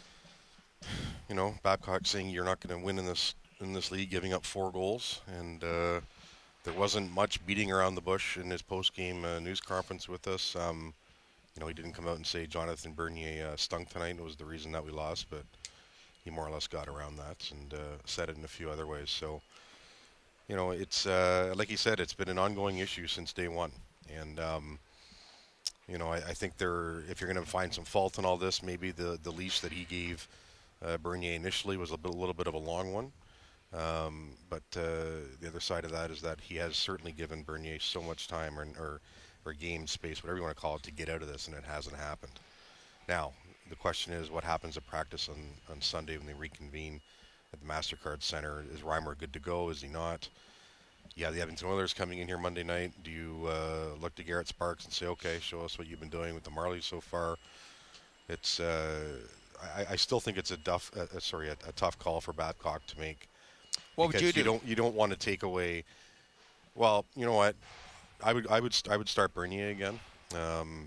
you know, Babcock saying you're not going to win in this in this league, giving up four goals, and uh, there wasn't much beating around the bush in his post-game uh, news conference with us. Um, you know, he didn't come out and say Jonathan Bernier uh, stunk tonight. It was the reason that we lost, but he more or less got around that and uh, said it in a few other ways. So, you know, it's uh, like he said, it's been an ongoing issue since day one, and um, you know, I, I think they're if you're going to find some fault in all this, maybe the the leash that he gave uh, Bernier initially was a, bit, a little bit of a long one. Um, but uh, the other side of that is that he has certainly given Bernier so much time or, or, or game space, whatever you want to call it, to get out of this, and it hasn't happened. Now, the question is what happens at practice on, on Sunday when they reconvene at the MasterCard Center? Is Reimer good to go? Is he not? Yeah, the Edmonton Oilers coming in here Monday night. Do you uh, look to Garrett Sparks and say, okay, show us what you've been doing with the Marlies so far? It's, uh, I, I still think it's a, duff, uh, sorry, a, a tough call for Babcock to make. What would you do? You don't, you don't want to take away. Well, you know what? I would, I would, I would start Bernier again. Um,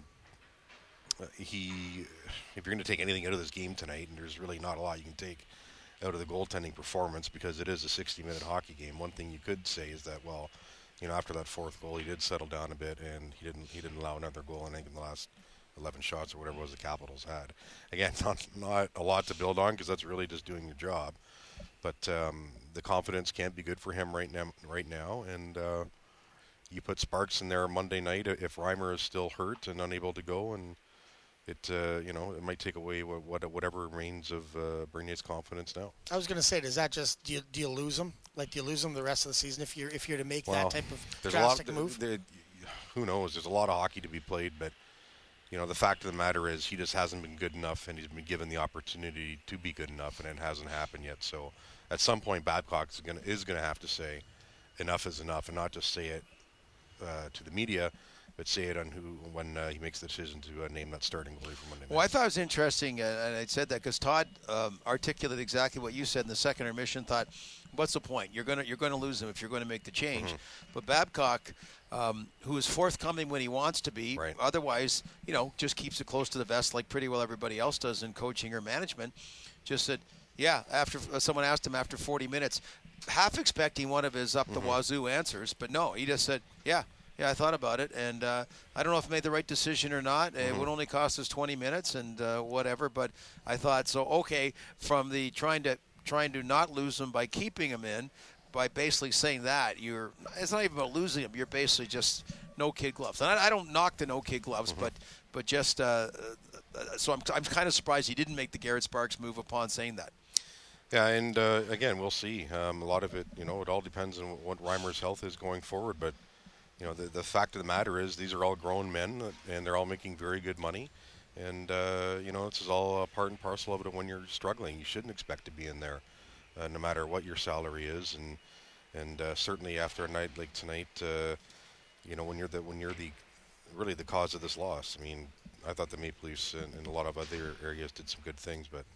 he, if you're going to take anything out of this game tonight, and there's really not a lot you can take out of the goaltending performance because it is a sixty-minute hockey game. One thing you could say is that, well, you know, after that fourth goal, he did settle down a bit, and he didn't, he didn't allow another goal. I think in the last eleven shots or whatever it was the Capitals had. Again, not not a lot to build on because that's really just doing your job. But um, the confidence can't be good for him right now. Right now, and uh, you put Sparks in there Monday night if Reimer is still hurt and unable to go, and it uh, you know it might take away what, what whatever remains of uh, Bernier's confidence now. I was going to say, does that just do you, do you lose him? Like, do you lose him the rest of the season if you're if you're to make Well, that type of there's a lot drastic of, move? there- who knows? There's a lot of hockey to be played, but you know the fact of the matter is he just hasn't been good enough, and he's been given the opportunity to be good enough, and it hasn't happened yet. So at some point, Babcock is going is going to have to say enough is enough, and not just say it uh, to the media, but say it on who when uh, he makes the decision to uh, name that starting goalie for Monday night. Well, I thought it was interesting, uh, and I said that because Todd um, articulated exactly what you said in the second intermission. Thought, what's the point? You're gonna you're gonna lose him if you're going to make the change. Mm-hmm. But Babcock, um, who is forthcoming when he wants to be, Right. otherwise, you know, just keeps it close to the vest like pretty well everybody else does in coaching or management. Just said, yeah. After uh, someone asked him after forty minutes, half expecting one of his up the Mm-hmm. wazoo answers, but no, he just said, yeah. Yeah, I thought about it, and uh, I don't know if I made the right decision or not. Mm-hmm. It would only cost us twenty minutes and uh, whatever, but I thought, so okay, from the trying to trying to not lose him by keeping him in, by basically saying that, you're it's not even about losing him. You're basically just no kid gloves. And I, I don't knock the no kid gloves, Mm-hmm. but but just uh, uh, so I'm I'm kind of surprised he didn't make the Garrett Sparks move upon saying that. Yeah, and uh, again, we'll see. Um, a lot of it, you know, it all depends on what Reimer's health is going forward. But you know, the the fact of the matter is, these are all grown men, and they're all making very good money. And uh, you know, this is all a part and parcel of it. When you're struggling, you shouldn't expect to be in there, uh, no matter what your salary is. And and uh, certainly after a night like tonight, uh, you know, when you're the when you're the really the cause of this loss. I mean, I thought the Maple Leafs and, and a lot of other areas did some good things, but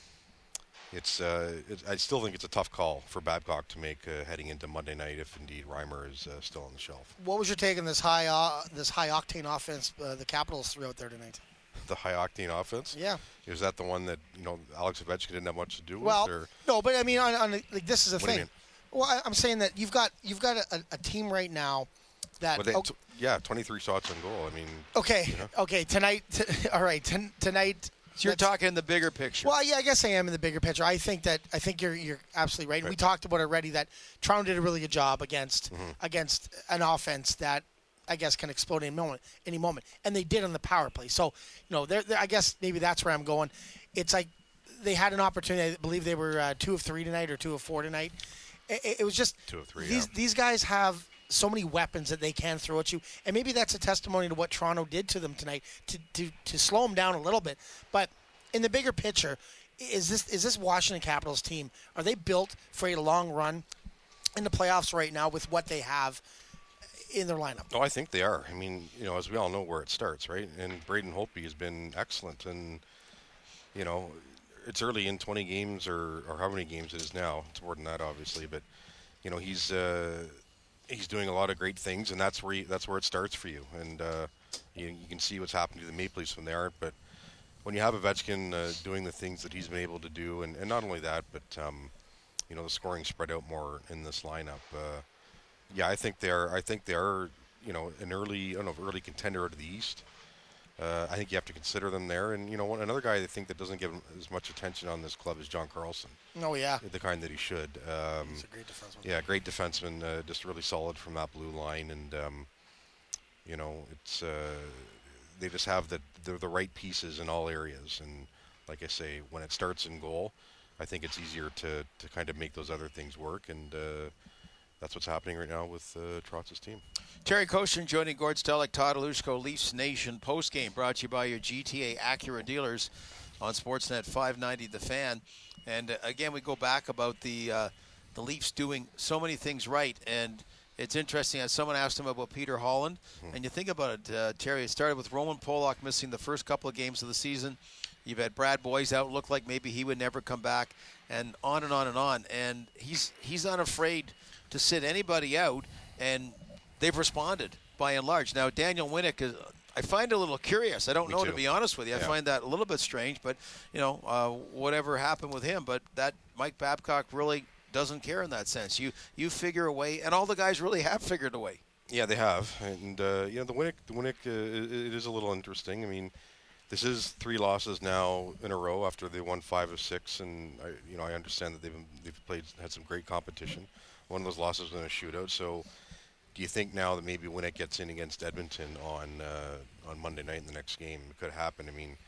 it's uh, it, I still think it's a tough call for Babcock to make uh, heading into Monday night if indeed Reimer is uh, still on the shelf. What was your take on this high uh, this high octane offense uh, the Capitals threw out there tonight? The high octane offense. Yeah. Is that the one that you know Alex Ovechkin didn't have much to do Well, with? Or? no, but I mean, on, on like this is a What do you thing. mean? Well, I, I'm saying that you've got you've got a, a team right now that Well, they, oh, t- yeah, twenty-three shots on goal. I mean. okay, you know? okay, tonight, t- all right, t- tonight. So you're that's- talking the bigger picture. Well, yeah, I guess I am in the bigger picture. I think that I think you're you're absolutely right. Right. We talked about it already that Toronto did a really good job against Mm-hmm. against an offense that I guess can explode any moment, any moment, and they did on the power play. So, you know, they're, they're, I guess maybe that's where I'm going. It's like they had an opportunity. I believe they were uh, two of three tonight or two of four tonight. It, it was just Two of three, These yeah. these guys have so many weapons that they can throw at you, and maybe that's a testimony to what Toronto did to them tonight to to, to slow them down a little bit. But in the bigger picture, is this is this Washington Capitals team? Are they built for a long run in the playoffs right now with what they have in their lineup? Oh, I think they are. I mean, you know, as we all know where it starts, right? And Braden Holtby has been excellent. And, you know, it's early in twenty games or, or how many games it is now. It's more than that, obviously. But, you know, he's uh, he's doing a lot of great things, and that's where you, that's where it starts for you. And uh, you, you can see what's happened to the Maple Leafs when they aren't. But when you have Ovechkin uh, doing the things that he's been able to do, and, and not only that, but, um, you know, the scoring spread out more in this lineup, uh, yeah, I think they're. I think they're. You know, an early. I don't know, early contender out of the East. Uh, I think you have to consider them there. And you know, one, another guy I think that doesn't get as much attention on this club is John Carlson. Oh yeah, The kind that he should. Um, he's a great defenseman. yeah, great defenseman. Uh, just really solid from that blue line, and um, you know, it's. Uh, they just have the, the the right pieces in all areas. And like I say, when it starts in goal, I think it's easier to, to kind of make those other things work, and uh, that's what's happening right now with uh, Trotz's team. Terry Koshin joining Gord Stellick, Todd Alushko, Leafs Nation postgame, brought to you by your G T A Acura dealers on Sportsnet five ninety The Fan. And uh, again, we go back about the uh, the Leafs doing so many things right, and it's interesting. As someone asked him about Peter Holland, mm-hmm. and you think about it, uh, Terry. It started with Roman Polak missing the first couple of games of the season. You've had Brad Boyes out, looked like maybe he would never come back, and on and on and on. And he's he's unafraid to sit anybody out, and they've responded by and large. Now, Daniel Winnick is. I find it a little curious. I don't Me know, too. to be honest with you. I Yeah. find that a little bit strange, but, you know, uh, whatever happened with him. But that Mike Babcock really doesn't care in that sense. You you figure a way, and all the guys really have figured a way. Yeah, they have. And, uh, you know, the Winnick, the Winnick uh, it, it is a little interesting. I mean, this is three losses now in a row after they won five of six. And, I, you know, I understand that they've, been, they've played, had some great competition. One of those losses was in a shootout. So, do you think now that maybe Winnick gets in against Edmonton on uh, on Monday night in the next game? It could happen. I mean,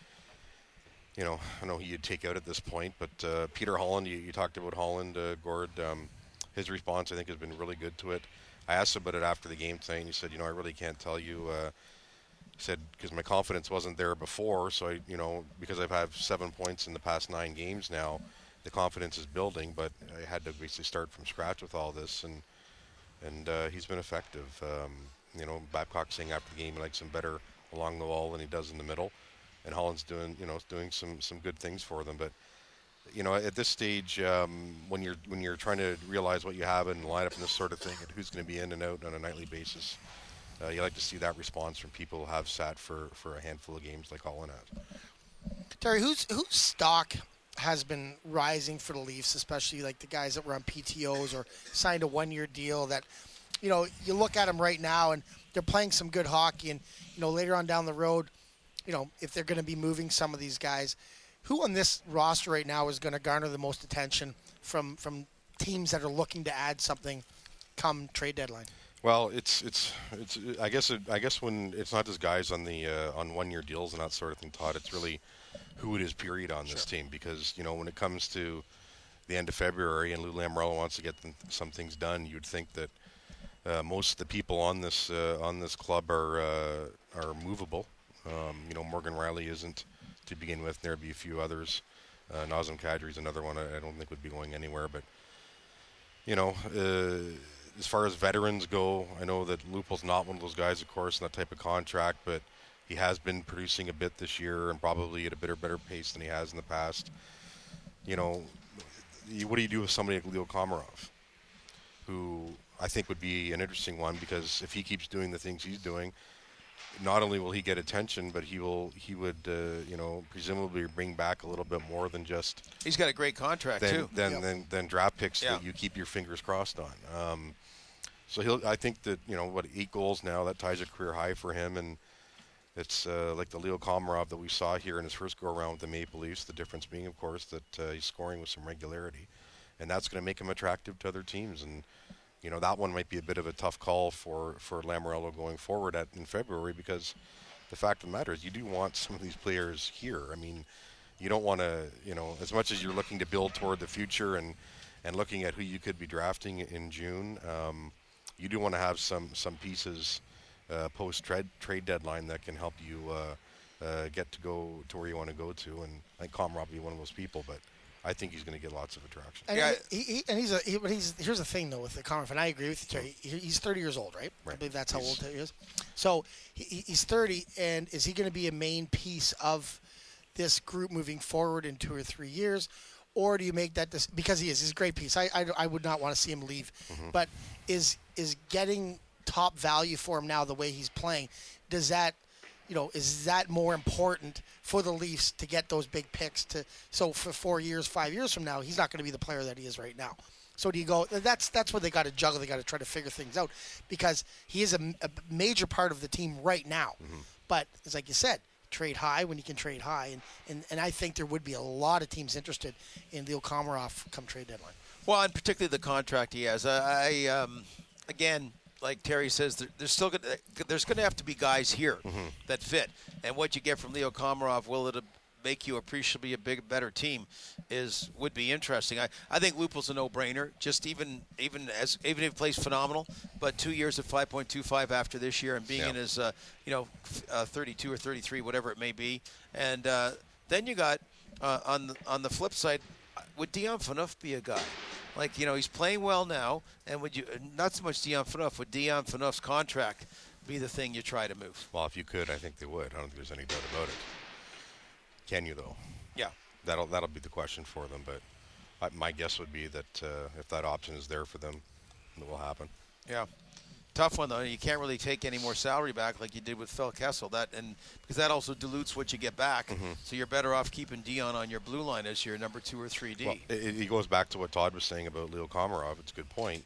you know, I know you'd take out at this point, but uh, Peter Holland, you, you talked about Holland, uh, Gord. Um, his response, I think, has been really good to it. I asked him about it after the game tonight, and he said, you know, I really can't tell you. Uh, he said, because my confidence wasn't there before, so, I, you know, because I've had seven points in the past nine games now, the confidence is building, but I had to basically start from scratch with all this, and And uh, he's been effective. Um, you know, Babcock saying after the game he likes him better along the wall than he does in the middle. And Holland's doing, you know, doing some, some good things for them. But, you know, at this stage, um, when you're when you're trying to realize what you have and line up and this sort of thing, and who's going to be in and out on a nightly basis, uh, you like to see that response from people who have sat for, for a handful of games like Holland has. Terry, whose whose stock has been rising for the Leafs, especially like the guys that were on P T Os or signed a one-year deal that, you know, you look at them right now and they're playing some good hockey, and, you know, later on down the road, you know, if they're going to be moving some of these guys, who on this roster right now is going to garner the most attention from, from teams that are looking to add something come trade deadline? Well, it's it's it's. I guess it, I guess when it's not just guys on the uh, on one-year deals and that sort of thing, Todd. It's really who it is, period, on this Sure. team, because you know when it comes to the end of February and Lou Lamoriello wants to get th- some things done, you'd think that uh, most of the people on this uh, on this club are uh, are movable. Um, you know, Morgan Riley isn't to begin with. There'd be a few others. Uh, Nazem Kadri's another one I, I don't think would be going anywhere, but you know. Uh, As far as veterans go, I know that Lupul's not one of those guys, of course, in that type of contract, but he has been producing a bit this year and probably at a better, better pace than he has in the past. You know, you, what do you do with somebody like Leo Komarov, who I think would be an interesting one, because if he keeps doing the things he's doing, not only will he get attention, but he will he would uh, you know presumably bring back a little bit more than just. He's got a great contract than, too. Than, Yep. than than draft picks Yeah. that you keep your fingers crossed on. Um, so he'll. I think that you know what eight goals now, that ties a career high for him, and it's uh, like the Leo Komarov that we saw here in his first go around with the Maple Leafs. The difference being, of course, that uh, he's scoring with some regularity, and that's going to make him attractive to other teams. And you know that one might be a bit of a tough call for for Lamoriello going forward at in February, because the fact of the matter is you do want some of these players here. I mean, you don't want to, you know, as much as you're looking to build toward the future and, and looking at who you could be drafting in June, um, you do want to have some, some pieces uh, post-trade trade deadline that can help you uh, uh, get to go to where you want to go to. And I think Komarov would be one of those people, but I think he's going to get lots of attraction. And, yeah. he, he, and he's a. He, but he's here's the thing though with the Komarov, and I agree with you, Terry. He, he's thirty years old, right? Right. I believe that's how He's- old he is. So he, he's thirty, and is he going to be a main piece of this group moving forward in two or three years, or do you make that dis- because he is? He's a great piece. I I, I would not want to see him leave, Mhm. but is is getting top value for him now the way he's playing? Does that you know, is that more important for the Leafs to get those big picks to so for four years, five years from now, he's not going to be the player that he is right now. So do you go? That's that's what they got to juggle. They got to try to figure things out because he is a, a major part of the team right now. Mm-hmm. But it's like you said, trade high when you can trade high, and, and, and I think there would be a lot of teams interested in Leo Komarov come trade deadline. Well, and particularly the contract he has. I, I um, again, like Terry says, there, there's still gonna, there's going to have to be guys here Mm-hmm. that fit. And what you get from Leo Komarov, will it make you appreciably a big, better team is would be interesting. I, I think Lupul's a no-brainer. Just even even as even if he plays phenomenal, but two years at five point two five after this year and being Yeah. in his uh, you know uh, thirty-two or thirty-three, whatever it may be, and uh, then you got uh, on the, on the flip side, would Dion Phaneuf be a guy? Like, you know, he's playing well now, and would you not so much Dion Phaneuf, would Dion Phaneuf's contract be the thing you try to move? Well, if you could, I think they would. I don't think there's any doubt about it. Can you, though? Yeah. That'll that'll be the question for them. But I, my guess would be that uh, if that option is there for them, it will happen. Yeah. Tough one, though. You can't really take any more salary back like you did with Phil Kessel. That and because that also dilutes what you get back. Mhm. So you're better off keeping Dion on your blue line as your number two or three D. Well, it, it goes back to what Todd was saying about Leo Komarov. It's a good point.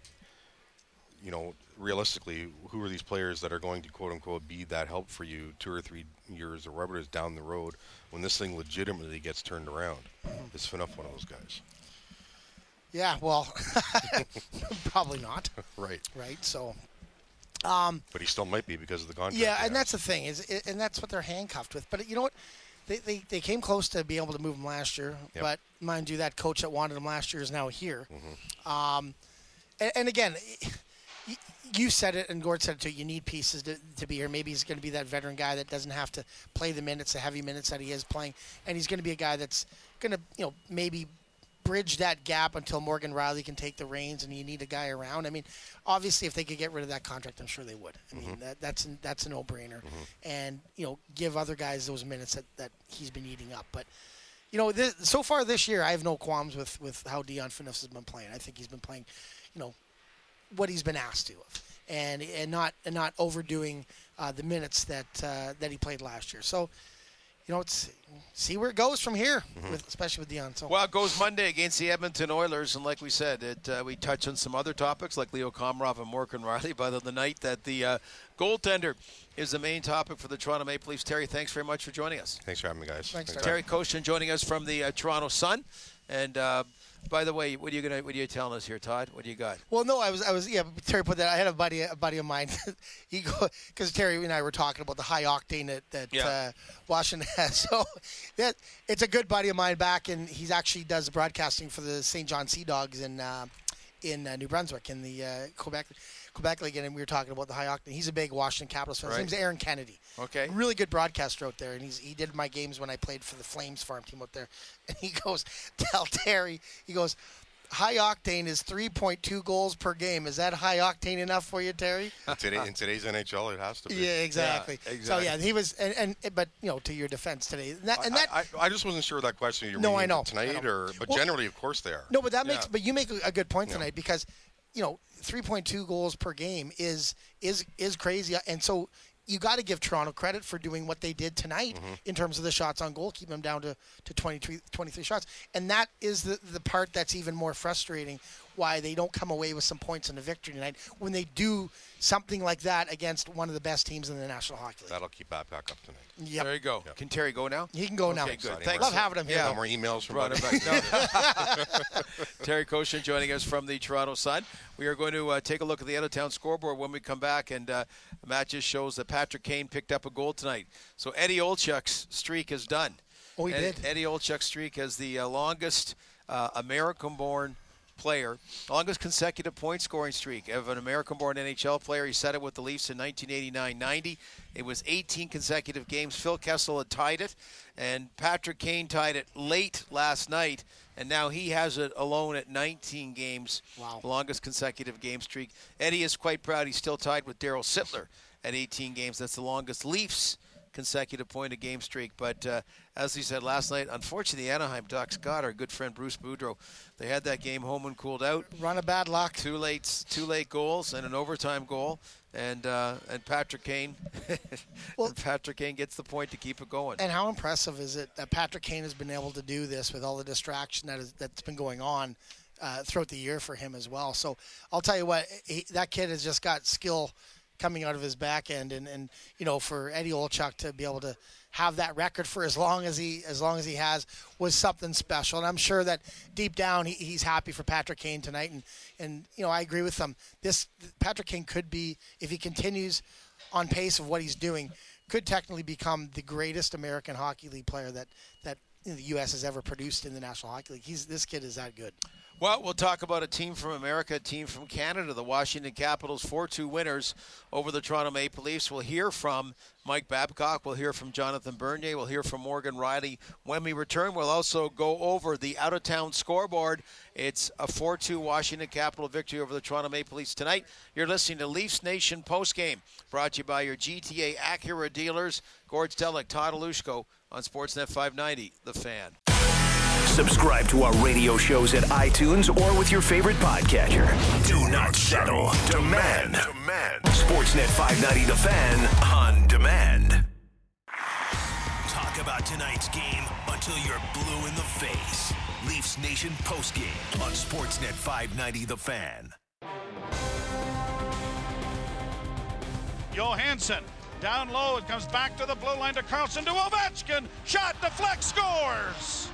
You know, realistically, who are these players that are going to, quote-unquote, be that help for you two or three years or whatever it is down the road when this thing legitimately gets turned around? Mhm. Is Phaneuf one of those guys? Yeah, well, probably not. Right. Right, so... Um, But he still might be because of the contract. yeah, he and has. that's the thing, is, and that's what they're handcuffed with. But you know what? They, they, they came close to being able to move him last year, Yep. but mind you, that coach that wanted him last year is now here. Mhm. Um, and, and again, y- you said it, and Gord said it too. You need pieces to, to be here. Maybe he's going to be that veteran guy that doesn't have to play the minutes, the heavy minutes that he is playing, and he's going to be a guy that's going to, you know, maybe bridge that gap until Morgan Riley can take the reins, and you need a guy around. I mean, obviously, if they could get rid of that contract, I'm sure they would. I mean, Mhm. that, that's an, that's a no-brainer, Mhm. and you know, give other guys those minutes that, that he's been eating up. But you know, this, so far this year, I have no qualms with, with how Dion Phaneuf has been playing. I think he's been playing, you know, what he's been asked to, and and not and not overdoing uh, the minutes that uh, that he played last year. So, you know, it's see where it goes from here, with, especially with Dion. So. Well, it goes Monday against the Edmonton Oilers, and like we said, it uh, we touched on some other topics like Leo Komarov and Morgan Riley, but on the night that the uh, goaltender is the main topic for the Toronto Maple Leafs. Terry, thanks very much for joining us. Thanks for having me, guys. Thanks, Terry Koshin joining us from the uh, Toronto Sun. And uh, by the way, what are you gonna what are you telling us here, Todd? What do you got? Well, no, I was, I was, yeah. Terry put that. I had a buddy, a buddy of mine. he go because Terry and I were talking about the high octane that that Yeah. uh, Washington has. So that it's a good buddy of mine back, and he's actually does broadcasting for the Saint John Sea Dogs in uh, in uh, New Brunswick in the uh, Quebec Quebec League, and we were talking about the high octane. He's a big Washington Capitals fan. His Right. name's Aaron Kennedy. Okay. Really good broadcaster out there, and he's he did my games when I played for the Flames farm team out there. And he goes, tell Terry, he goes, high octane is three point two goals per game. Is that high octane enough for you, Terry? In, today, in today's N H L, it has to be. Yeah, exactly. Yeah, So exactly. yeah, he was, and, and but you know, to your defense today, and that, and that I, I, I just wasn't sure of that question you were No, I reading know, tonight, I know. or but Well- generally, of course, they are. no, but that makes, Yeah. but you make a good point Yeah. tonight because, you know, three point two goals per game is is is crazy, and so you got to give Toronto credit for doing what they did tonight Mm-hmm. in terms of the shots on goal, keeping them down to, to twenty-three, twenty-three shots. And that is the, the part that's even more frustrating, why they don't come away with some points in the victory tonight when they do something like that against one of the best teams in the National Hockey League. That'll keep Babcock up tonight. Yep. There you go. Can Terry go now? He can go now. Okay, good. Exciting Thanks. Love having him here. Yeah. No more emails from Brought Buddy. it back. No. Terry Koshin joining us from the Toronto Sun. We are going to uh, take a look at the out-of-town scoreboard when we come back, and uh, Matt just shows that Patrick Kane picked up a goal tonight. So Eddie Olchuk's streak is done. Oh, he Ed- did. Eddie Olchuk's streak as the uh, longest uh, American-born player, longest consecutive point-scoring streak of an American-born N H L player. He set it with the Leafs in nineteen eighty-nine ninety. It was eighteen consecutive games. Phil Kessel had tied it, and Patrick Kane tied it late last night, and now he has it alone at nineteen games. Wow. Longest consecutive game streak. Eddie is quite proud. He's still tied with Darryl Sittler at eighteen games. That's the longest Leafs consecutive point a game streak. But uh, as he said last night, unfortunately, the Anaheim Ducks got our good friend Bruce Boudreau. They had that game home and cooled out. Run a bad luck. Two late, two late goals and an overtime goal, and uh, and Patrick Kane, and Patrick Kane gets the point to keep it going. And how impressive is it that Patrick Kane has been able to do this with all the distraction that is, that's been going on uh, throughout the year for him as well. So I'll tell you what, he, that kid has just got skill coming out of his back end, and, and you know, for Eddie Olchuk to be able to have that record for as long as he as long as he has was something special. And I'm sure that deep down he, he's happy for Patrick Kane tonight. And and you know, I agree with them. This Patrick Kane could be, if he continues on pace of what he's doing, could technically become the greatest American Hockey League player that that the U S has ever produced in the National Hockey League. He's this kid is that good. Well, we'll talk about a team from America, a team from Canada, the Washington Capitals, four two winners over the Toronto Maple Leafs. We'll hear from Mike Babcock. We'll hear from Jonathan Bernier. We'll hear from Morgan Riley. When we return, we'll also go over the out-of-town scoreboard. It's a four two Washington Capital victory over the Toronto Maple Leafs tonight. You're listening to Leafs Nation postgame, brought to you by your G T A Acura dealers, Gord Stellick, Todd Alushko on Sportsnet five ninety, The Fan. Subscribe to our radio shows at iTunes or with your favorite podcatcher. Do not settle. Demand. Demand. Sportsnet five ninety The Fan on demand. Talk about tonight's game until you're blue in the face. Leafs Nation postgame on Sportsnet five ninety The Fan. Johansson down low. It comes back to the blue line to Carlson to Ovechkin. Shot, deflect, scores.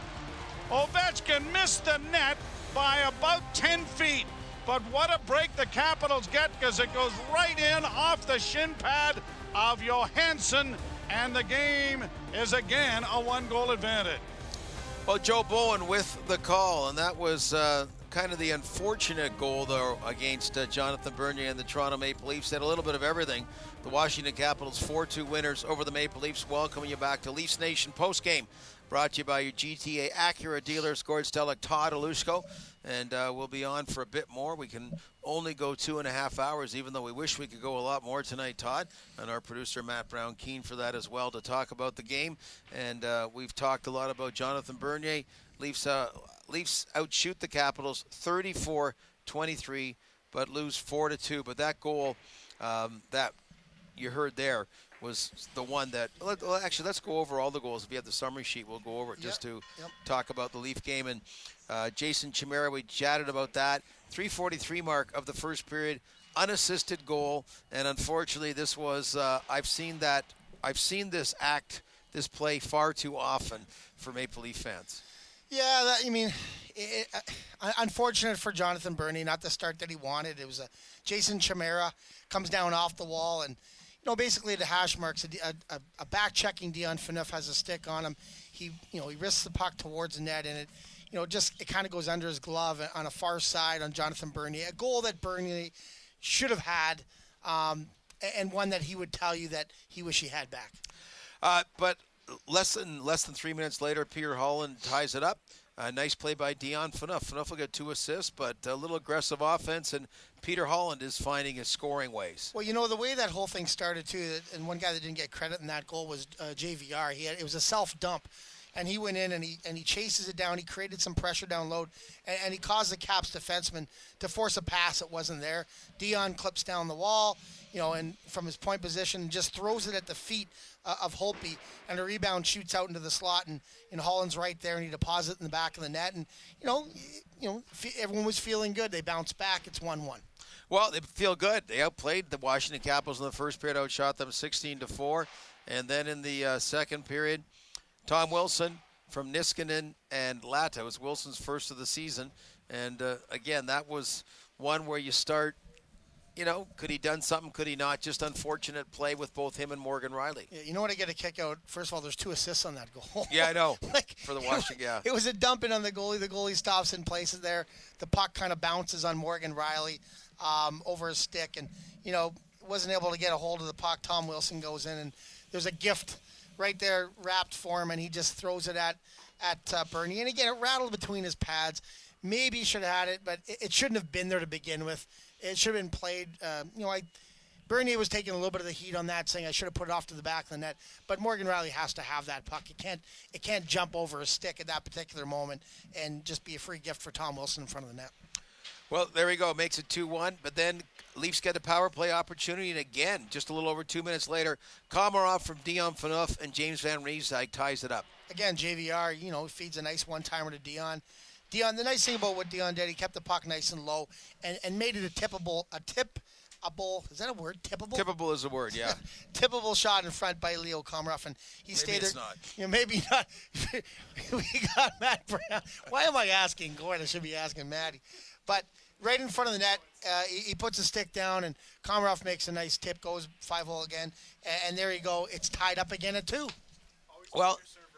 Ovechkin missed the net by about ten feet. But what a break the Capitals get, because it goes right in off the shin pad of Johansson, and the game is again a one-goal advantage. Well, Joe Bowen with the call, and that was uh, kind of the unfortunate goal, though, against uh, Jonathan Bernier and the Toronto Maple Leafs. Had a little bit of everything. The Washington Capitals four two winners over the Maple Leafs. Welcoming you back to Leafs Nation postgame, brought to you by your G T A Acura dealers, Gord Stellick, Todd Alushko. And uh, we'll be on for a bit more. We can only go two and a half hours, even though we wish we could go a lot more tonight, Todd. And our producer, Matt Brown, keen for that as well, to talk about the game. And uh, we've talked a lot about Jonathan Bernier. Leafs, uh, Leafs outshoot the Capitals thirty-four twenty-three, but lose four to two. But that goal um, that you heard there was the one that, well, actually, let's go over all the goals. If you have the summary sheet, we'll go over it just Yep, to yep. talk about the Leaf game. And uh, Jason Chimera, we chatted about that. three forty-three mark of the first period, unassisted goal. And unfortunately, this was, uh, I've seen that, I've seen this act, this play far too often for Maple Leaf fans. Yeah, that, I mean, it, uh, unfortunate for Jonathan Bernier, not the start that he wanted. It was a Jason Chimera comes down off the wall, and you know, basically the hash marks. A, a, a back-checking Dion Phaneuf has a stick on him. He, you know, he risks the puck towards the net, and it, you know, just it kind of goes under his glove on a far side on Jonathan Bernier. A goal that Bernier should have had, um, and one that he would tell you that he wish he had back. Uh, but less than less than three minutes later, Peter Holland ties it up. A nice play by Dion Phaneuf. Phaneuf will get two assists, but a little aggressive offense, and Peter Holland is finding his scoring ways. Well, you know, the way that whole thing started, too, and one guy that didn't get credit in that goal was uh, J V R. He had, it was a self-dump, and he went in and he and he chases it down. He created some pressure down low, and, and he caused the Caps defenseman to force a pass that wasn't there. Dion clips down the wall, you know, and from his point position, and just throws it at the feet uh, of Holtby, and the rebound shoots out into the slot, and, and Holland's right there, and he deposits it in the back of the net, and you know, you know, everyone was feeling good. They bounced back. It's one one. Well, they feel good. They outplayed the Washington Capitals in the first period, outshot them sixteen to four, and then in the uh, second period, Tom Wilson from Niskanen and Latta. It was Wilson's first of the season, and uh, again, that was one where you start, you know, could he done something, could he not? Just unfortunate play with both him and Morgan Riley. Yeah, you know what I get a kick out? First of all, there's two assists on that goal. Yeah, I know. like, for the Washington, yeah. It was a dump in on the goalie. The goalie stops in places there. The puck kind of bounces on Morgan Riley um, over his stick, and, you know, wasn't able to get a hold of the puck. Tom Wilson goes in, and there's a gift right there wrapped for him, and he just throws it at, at uh, Bernier. And again, it rattled between his pads. Maybe he should have had it, but it, it shouldn't have been there to begin with. It should have been played. Uh, you know, I Bernier was taking a little bit of the heat on that, saying I should have put it off to the back of the net. But Morgan Riley has to have that puck. It can't it can't jump over a stick at that particular moment and just be a free gift for Tom Wilson in front of the net. Well, there we go. Makes it two one. But then Leafs get a power play opportunity. And again, just a little over two minutes later, Komarov from Dion Phaneuf and James Van Riemsdyk ties it up. Again, J V R, you know, feeds a nice one-timer to Dion. Dion, the nice thing about what Dion did, he kept the puck nice and low and, and made it a tippable, a tip, a bowl. Is that a word? Tippable? Tippable is a word, yeah. Tippable shot in front by Leo Komarov, and he maybe stayed it's there. Not. You know, maybe not. We got Matt Brown. Why am I asking Gordon? I should be asking Matty. But right in front of the net, uh, he, he puts a stick down, and Komarov makes a nice tip, goes five-hole again, and, and there you go. It's tied up again at two. Well,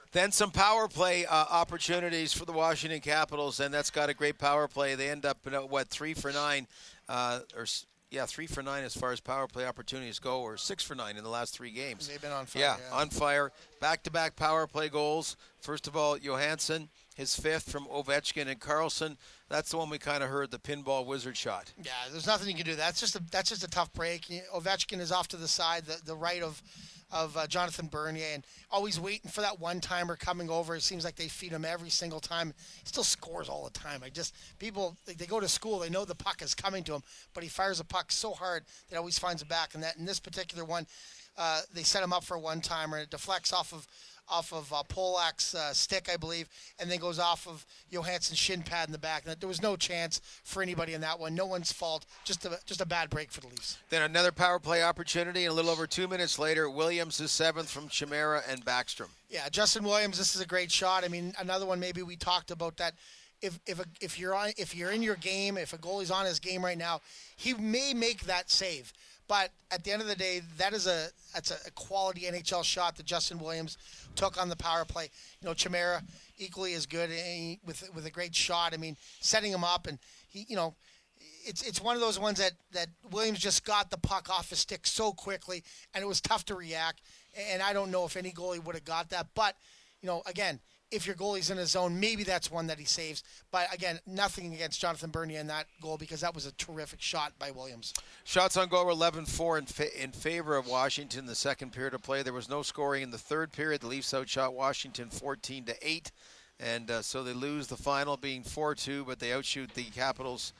Then some power play uh, opportunities for the Washington Capitals, and that's got a great power play. They end up, in, uh, what, three for nine, uh, or yeah, three for nine as far as power play opportunities go, or six for nine in the last three games. They've been on fire. Yeah, yeah. on fire. Back-to-back power play goals. First of all, Johansson, his fifth from Ovechkin and Carlson. That's the one we kind of heard, the pinball wizard shot. Yeah, there's nothing you can do. That's just a that's just a tough break. Ovechkin is off to the side, the, the right of of uh, Jonathan Bernier, and always waiting for that one-timer coming over. It seems like they feed him every single time. He still scores all the time. I just people they, they go to school, they know the puck is coming to him, but he fires a puck so hard that always finds it back. And that in this particular one, uh, they set him up for a one-timer, and it deflects off of. off of uh, Polak's uh, stick, I believe, and then goes off of Johansson's shin pad in the back. And there was no chance for anybody in that one. No one's fault. Just a just a bad break for the Leafs. Then another power play opportunity, and a little over two minutes later, Williams is seventh from Chimera and Backstrom. Yeah, Justin Williams, this is a great shot. I mean, another one maybe we talked about that. If if a, if you're on if you're in your game, if a goalie's on his game right now, he may make that save. But at the end of the day, that is a that's a quality N H L shot that Justin Williams took on the power play. You know, Chimera equally as good he, with with a great shot. I mean, setting him up, and he, you know, it's it's one of those ones that that Williams just got the puck off his stick so quickly, and it was tough to react. And I don't know if any goalie would have got that, but you know, again, if your goalie's in his zone, maybe that's one that he saves. But again, nothing against Jonathan Bernier in that goal because that was a terrific shot by Williams. Shots on goal were eleven four in, fa- in favor of Washington the second period of play. There was no scoring in the third period. The Leafs outshot Washington fourteen to eight. And uh, so they lose the final being four two, but they outshoot the Capitals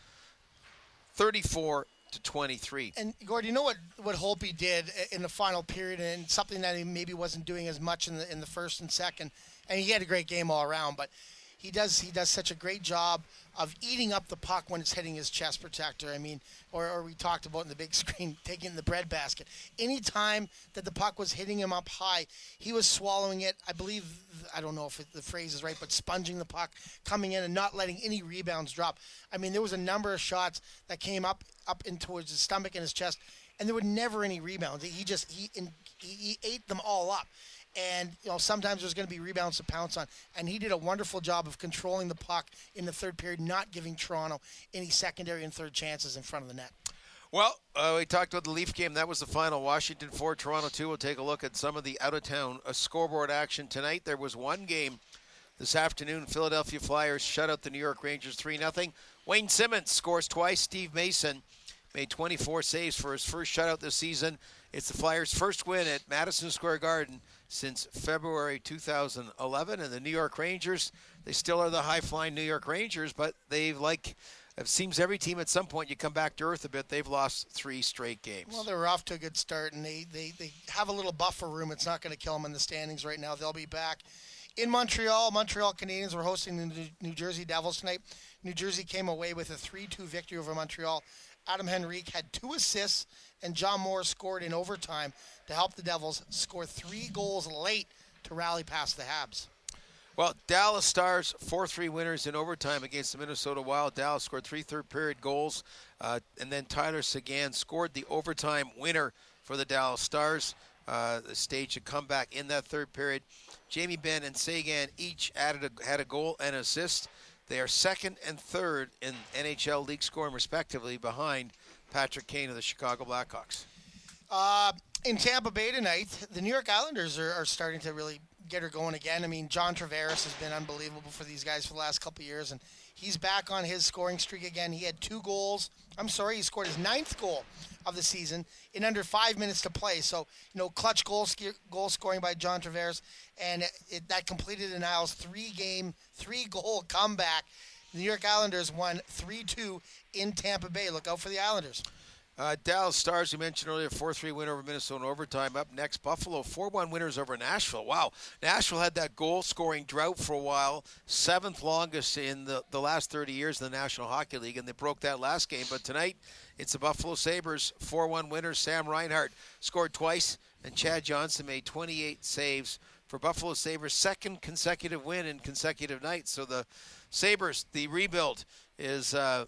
thirty-four to twenty-three. And Gord, you know what what Holtby did in the final period, and something that he maybe wasn't doing as much in the in the first and second. And he had a great game all around, but he does he does such a great job of eating up the puck when it's hitting his chest protector. I mean, or, or we talked about in the big screen, taking the bread basket. Any time that the puck was hitting him up high, he was swallowing it. I believe, I don't know if it, the phrase is right, but sponging the puck, coming in and not letting any rebounds drop. I mean, there was a number of shots that came up up in towards his stomach and his chest, and there were never any rebounds. He just he he, he ate them all up. And, you know, sometimes there's going to be rebounds to pounce on. And he did a wonderful job of controlling the puck in the third period, not giving Toronto any secondary and third chances in front of the net. Well, uh, we talked about the Leaf game. That was the final. Washington four, Toronto two. We'll take a look at some of the out-of-town uh, scoreboard action tonight. There was one game this afternoon. Philadelphia Flyers shut out the New York Rangers three nothing. Wayne Simmons scores twice. Steve Mason made twenty-four saves for his first shutout this season. It's the Flyers' first win at Madison Square Garden since February two thousand eleven. And the New York Rangers, they still are the high-flying New York Rangers, but they've, like, it seems every team at some point you come back to earth a bit, they've lost three straight games. Well, they were off to a good start, and they, they, they have a little buffer room. It's not going to kill them in the standings right now. They'll be back in Montreal. Montreal Canadiens were hosting the New Jersey Devils tonight. New Jersey came away with a three two victory over Montreal. Adam Henrique had two assists, and John Moore scored in overtime to help the Devils score three goals late to rally past the Habs. Well, Dallas Stars four three winners in overtime against the Minnesota Wild. Dallas scored three third-period goals, uh, and then Tyler Seguin scored the overtime winner for the Dallas Stars. Uh, the staged a comeback in that third period. Jamie Benn and Seguin each added a, had a goal and assist. They are second and third in N H L league scoring, respectively, behind Patrick Kane of the Chicago Blackhawks. Uh, in Tampa Bay tonight, the New York Islanders are, are starting to really get her going again. I mean, John Tavares has been unbelievable for these guys for the last couple of years, and he's back on his scoring streak again. He had two goals. I'm sorry, he scored his ninth goal of the season in under five minutes to play. So, you know, clutch goal, goal scoring by John Tavares, and it, it, that completed an Isles three-game, three-goal comeback. The New York Islanders won three two in Tampa Bay. Look out for the Islanders. Uh, Dallas Stars, you mentioned earlier, four three win over Minnesota in overtime. Up next, Buffalo, four one winners over Nashville. Wow. Nashville had that goal-scoring drought for a while, seventh longest in the, the last thirty years in the National Hockey League, and they broke that last game. But tonight, it's the Buffalo Sabres, four one winners. Sam Reinhart scored twice, and Chad Johnson made twenty-eight saves for Buffalo Sabres' second consecutive win in consecutive nights. So the Sabres, the rebuild, is uh,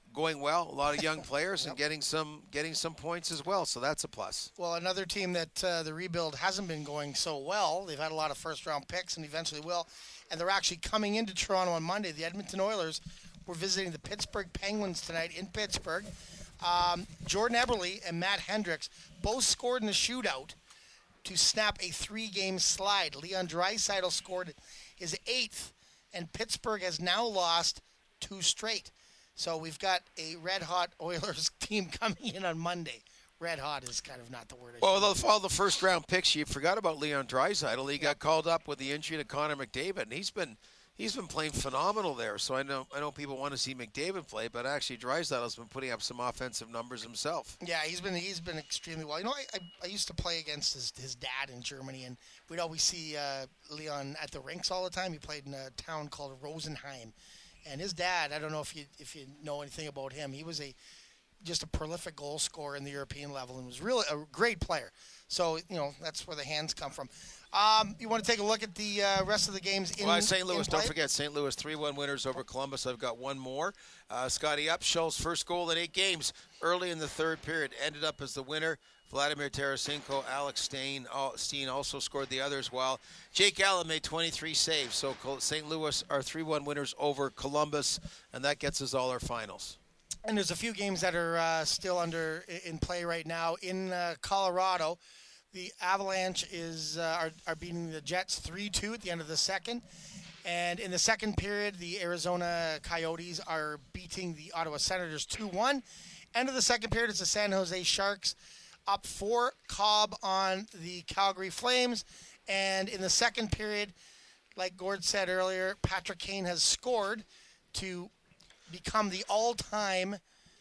going well. A lot of young players and getting some getting some points as well. So that's a plus. Well, another team that uh, the rebuild hasn't been going so well. They've had a lot of first-round picks and eventually will. And they're actually coming into Toronto on Monday. The Edmonton Oilers were visiting the Pittsburgh Penguins tonight in Pittsburgh. Um, Jordan Eberle and Matt Hendricks both scored in the shootout to snap a three-game slide. Leon Draisaitl scored his eighth, and Pittsburgh has now lost two straight. So we've got a red-hot Oilers team coming in on Monday. Red-hot is kind of not the word. I Well, with all the first-round picks, you forgot about Leon Draisaitl. He got called up with the injury to Connor McDavid, and he's been he's been playing phenomenal there. So I know I know people want to see McDavid play, but actually Draisaitl's been putting up some offensive numbers himself. Yeah, he's been he's been extremely well. You know, I, I, I used to play against his, his dad in Germany, and we'd always see uh, Leon at the rinks all the time. He played in a town called Rosenheim. And his dad, I don't know if you if you know anything about him, he was a just a prolific goal scorer in the European level and was really a great player. So, you know, that's where the hands come from. Um, you want to take a look at the uh, rest of the games in Well, Saint Louis, in don't play? forget, Saint Louis three one winners over Columbus. I've got one more. Uh, Scotty Upshall's first goal in eight games early in the third period ended up as the winner. Vladimir Tarasenko, Alex Steen, Steen also scored the others, while Jake Allen made twenty-three saves. So Saint Louis are three one winners over Columbus, and that gets us all our finals. And there's a few games that are uh, still under in play right now. In uh, Colorado, the Avalanche is uh, are, are beating the Jets three two at the end of the second. And in the second period, the Arizona Coyotes are beating the Ottawa Senators two one. End of the second period, it's the San Jose Sharks up four, Cobb on the Calgary Flames. And in the second period, like Gord said earlier, Patrick Kane has scored to become the all-time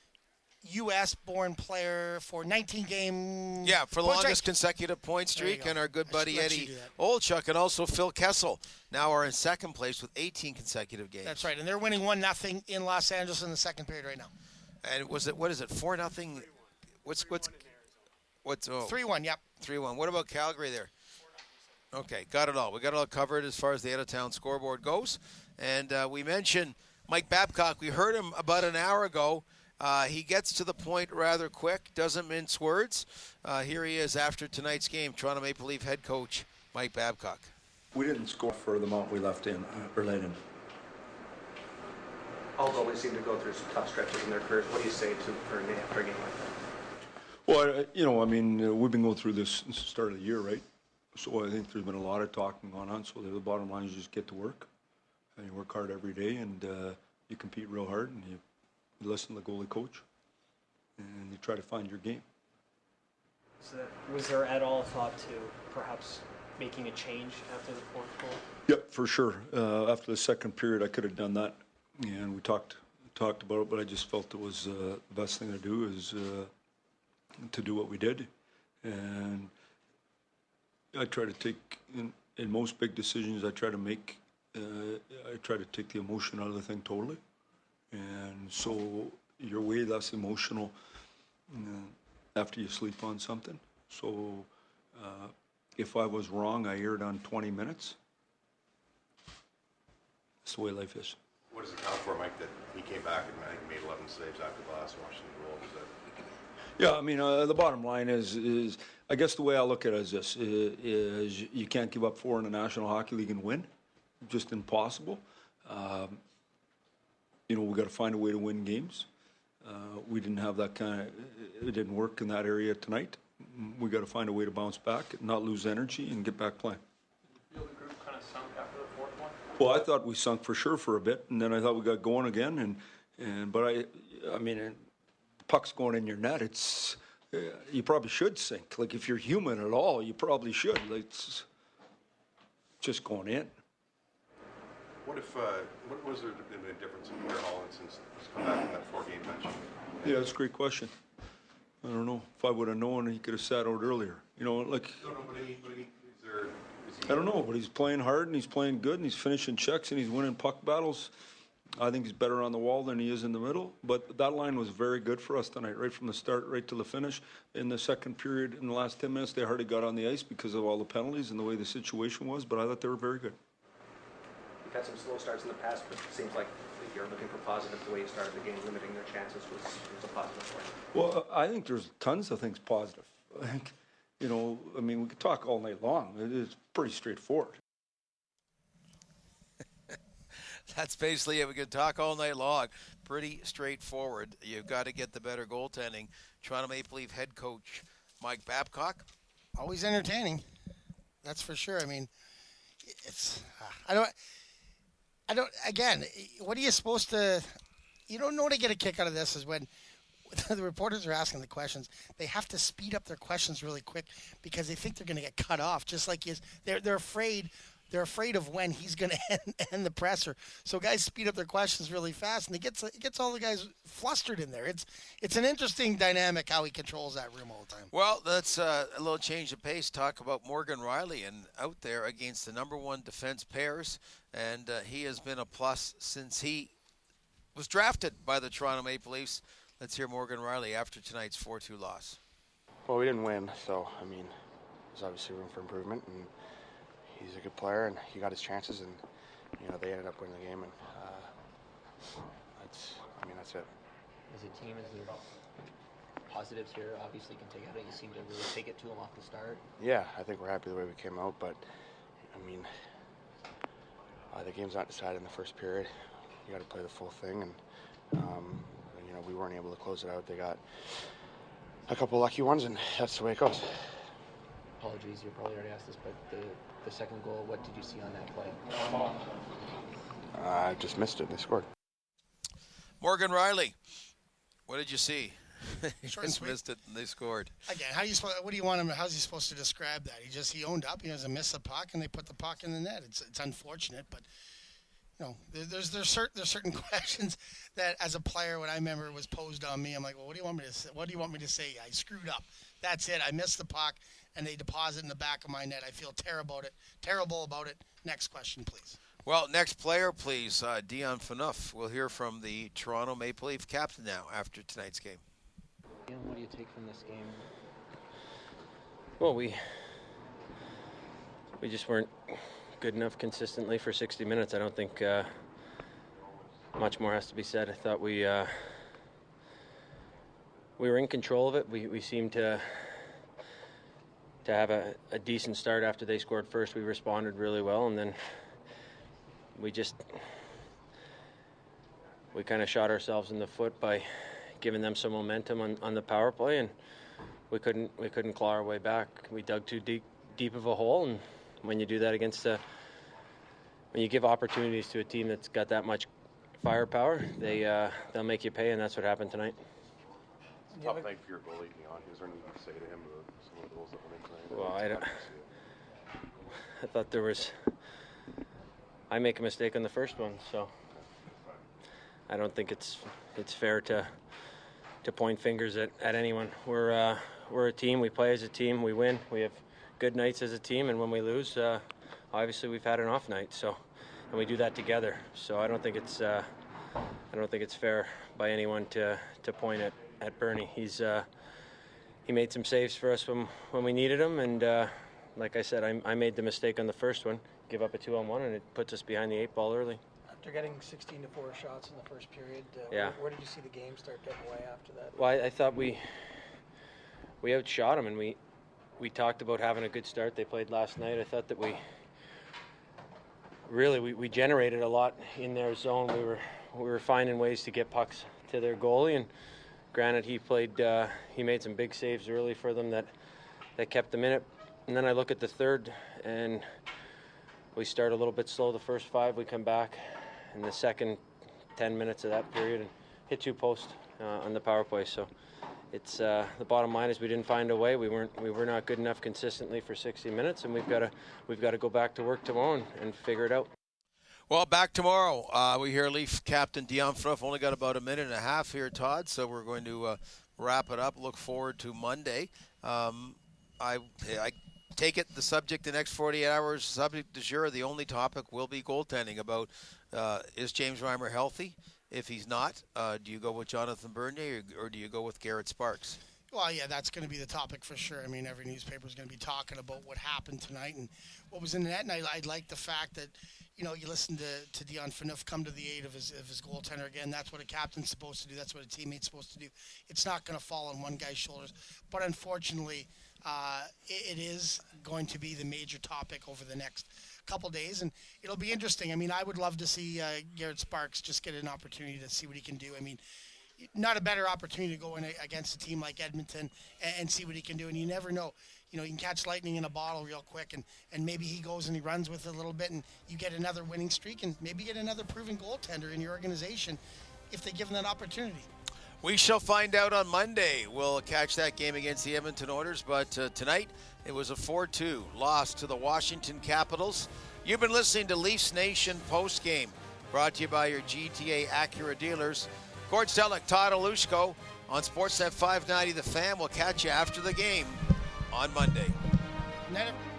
U S-born player for nineteen game. Yeah, for the point longest streak. consecutive point streak, go. and our good I buddy should let you Eddie do that. Olchuk and also Phil Kessel now are in second place with eighteen consecutive games. That's right, and they're winning one nothing in Los Angeles in the second period right now. And was it what is it four nothing? What's what's what's oh three one? Yep, three one. What about Calgary there? Okay, got it all. We got it all covered as far as the out of town scoreboard goes. And uh, we mentioned Mike Babcock. We heard him about an hour ago. Uh, he gets to the point rather quick, doesn't mince words. Uh, here he is after tonight's game, Toronto Maple Leaf head coach Mike Babcock. We didn't score for the amount we left in, uh, or let in. All goalies seem to go through some tough stretches in their careers. What do you say to for a game after a game like that? Well, you know, I mean, uh, we've been going through this since the start of the year, right? So I think there's been a lot of talking going on. So the bottom line is just get to work, and you work hard every day, and uh, you compete real hard, and you, you listen to the goalie coach, and you try to find your game. So that, was there at all thought to perhaps making a change after the fourth goal? Yep, for sure. Uh, after the second period, I could have done that, and we talked talked about it, but I just felt it was uh, the best thing to do is uh, to do what we did, and I try to take in, in most big decisions. I try to make. Uh, I try to take the emotion out of the thing totally, and so you're way less emotional uh, after you sleep on something. So uh, if I was wrong, I erred on twenty minutes. That's the way life is. What does it count for, Mike, that he came back and I think made eleven saves after the last Washington goal? Was that... Yeah, I mean, uh, the bottom line is, is, I guess the way I look at it is this, is, is you can't give up four in the National Hockey League and win. Just impossible. Um, you know, we got to find a way to win games. Uh, we didn't have that kind of, it didn't work in that area tonight. We got to find a way to bounce back, not lose energy, and get back playing. Did you feel the group kind of sunk after the fourth one? Well, I thought we sunk for sure for a bit, and then I thought we got going again. And, and but I, I mean, the puck's going in your net. It's uh, you probably should sink. Like if you're human at all, you probably should. Like, it's just going in. What if, uh, what was there been a difference in Blair Holland since he's come back from that four-game bench? Yeah, that's a great question. I don't know. If I would have known, he could have sat out earlier. You know, like. No, no, but I mean, but I mean, is there? Is he I don't know, but he's playing hard and he's playing good and he's finishing checks and he's winning puck battles. I think he's better on the wall than he is in the middle. But that line was very good for us tonight, right from the start, right to the finish. In the second period, in the last ten minutes, they hardly got on the ice because of all the penalties and the way the situation was. But I thought they were very good. You've had some slow starts in the past, but it seems like you're looking for positive. The way you started the game, limiting their chances was, was a positive for you. Well, I think there's tons of things positive. I think, you know, I mean, we could talk all night long. It is pretty straightforward. That's basically it. We could talk all night long. Pretty straightforward. You've got to get the better goaltending. Toronto Maple Leaf head coach Mike Babcock. Always entertaining. That's for sure. I mean, it's I don't I don't again, what are you supposed to you don't know what to get a kick out of this is when the reporters are asking the questions, they have to speed up their questions really quick because they think they're going to get cut off, just like he is. They're they're afraid They're afraid of when he's going to end, end the presser. So guys speed up their questions really fast, and it gets it gets all the guys flustered in there. It's it's an interesting dynamic how he controls that room all the time. Well, that's uh, a little change of pace. Talk about Morgan Rielly and out there against the number one defense pairs, and uh, he has been a plus since he was drafted by the Toronto Maple Leafs. Let's hear Morgan Rielly after tonight's four two loss. Well, we didn't win, so, I mean, there's obviously room for improvement, and he's a good player, and he got his chances, and, you know, they ended up winning the game, and uh, that's, I mean, that's it. As a team, is there positives here? Obviously, you can take out it. You seem to really take it to him off the start. Yeah, I think we're happy the way we came out, but, I mean, uh, the game's not decided in the first period. You got to play the full thing, and, um, and, you know, we weren't able to close it out. They got a couple lucky ones, and that's the way it goes. Apologies, you probably already asked this, but the, the second goal, what did you see on that play? I uh, just missed it. They scored. Morgan Rielly, what did you see? He Short and just sweet. missed it, and they scored. Again, how do you supposed, what do you want him? How's he supposed to describe that? He just he owned up. He doesn't miss the puck, and they put the puck in the net. It's it's unfortunate, but you know, there, there's there's certain there's certain questions that as a player, when I remember was posed on me, I'm like, well, what do you want me to say? What do you want me to say? I screwed up. That's it. I missed the puck, and they deposit in the back of my net. I feel terrible about it. Terrible about it. Next question, please. Well, next player, please. Uh, Dion Phaneuf. We'll hear from the Toronto Maple Leaf captain now after tonight's game. Ian, what do you take from this game? Well, we we just weren't good enough consistently for sixty minutes. I don't think uh, much more has to be said. I thought we uh, we were in control of it. We we seemed to to have a, a decent start after they scored first. We responded really well, and then we just we kind of shot ourselves in the foot by giving them some momentum on, on the power play, and we couldn't we couldn't claw our way back. We dug too deep deep of a hole, and when you do that against a when you give opportunities to a team that's got that much firepower, they uh, they'll make you pay, and that's what happened tonight. It's a tough night for your goalie, Dion. Is there anything you can say to him about some of the goals that went in tonight? Well, I don't. I thought there was. I make a mistake on the first one, so I don't think it's it's fair to to point fingers at, at anyone. We're uh, we're a team. We play as a team. We win. We have good nights as a team, and when we lose, uh, obviously we've had an off night. So, and we do that together. So I don't think it's uh, I don't think it's fair by anyone to to point at, at Bernie. He's uh, he made some saves for us when when we needed him, and uh, like I said, I, I made the mistake on the first one, give up a two on one, and it puts us behind the eight ball early. After getting sixteen to four shots in the first period, uh, Yeah. where, where did you see the game start getting away after that? Well, I, I thought we we outshot them, and we we talked about having a good start. They played last night. I thought that we really we, we generated a lot in their zone. We were we were finding ways to get pucks to their goalie, and granted, he played uh, he made some big saves early for them that that kept them in it. And then I look at the third, and we start a little bit slow. The first five, we come back in the second ten minutes of that period and hit two posts uh, on the power play. So it's uh, the bottom line is we didn't find a way. We weren't we were not good enough consistently for sixty minutes, and we've got to we've got to go back to work tomorrow and, and figure it out. Well, back tomorrow. Uh, we hear Leaf captain Dion Phaneuf. Only got about a minute and a half here, Todd. So we're going to uh, wrap it up. Look forward to Monday. Um, I I. Take it the subject the next forty-eight hours, subject du jour, the only topic will be goaltending about uh, is James Reimer healthy? If he's not, uh, do you go with Jonathan Bernier or, or do you go with Garrett Sparks? Well, yeah, that's going to be the topic for sure. I mean, every newspaper is going to be talking about what happened tonight and what was in the net. And I, I like the fact that, you know, you listen to, to Dion Phaneuf come to the aid of his, of his goaltender again. That's what a captain's supposed to do. That's what a teammate's supposed to do. It's not going to fall on one guy's shoulders. But unfortunately, uh, it, it is going to be the major topic over the next couple days. And it'll be interesting. I mean, I would love to see uh, Garrett Sparks just get an opportunity to see what he can do. I mean, not a better opportunity to go in against a team like Edmonton and, and see what he can do. And you never know. You know, you can catch lightning in a bottle real quick, and, and maybe he goes and he runs with it a little bit, and you get another winning streak, and maybe get another proven goaltender in your organization if they give him that opportunity. We shall find out on Monday. We'll catch that game against the Edmonton Oilers, but uh, tonight it was a four two loss to the Washington Capitals. You've been listening to Leafs Nation postgame, brought to you by your G T A Acura dealers. Gord Stellick, Todd Alushko on Sportsnet five ninety The Fan. We'll catch you after the game on Monday. Net-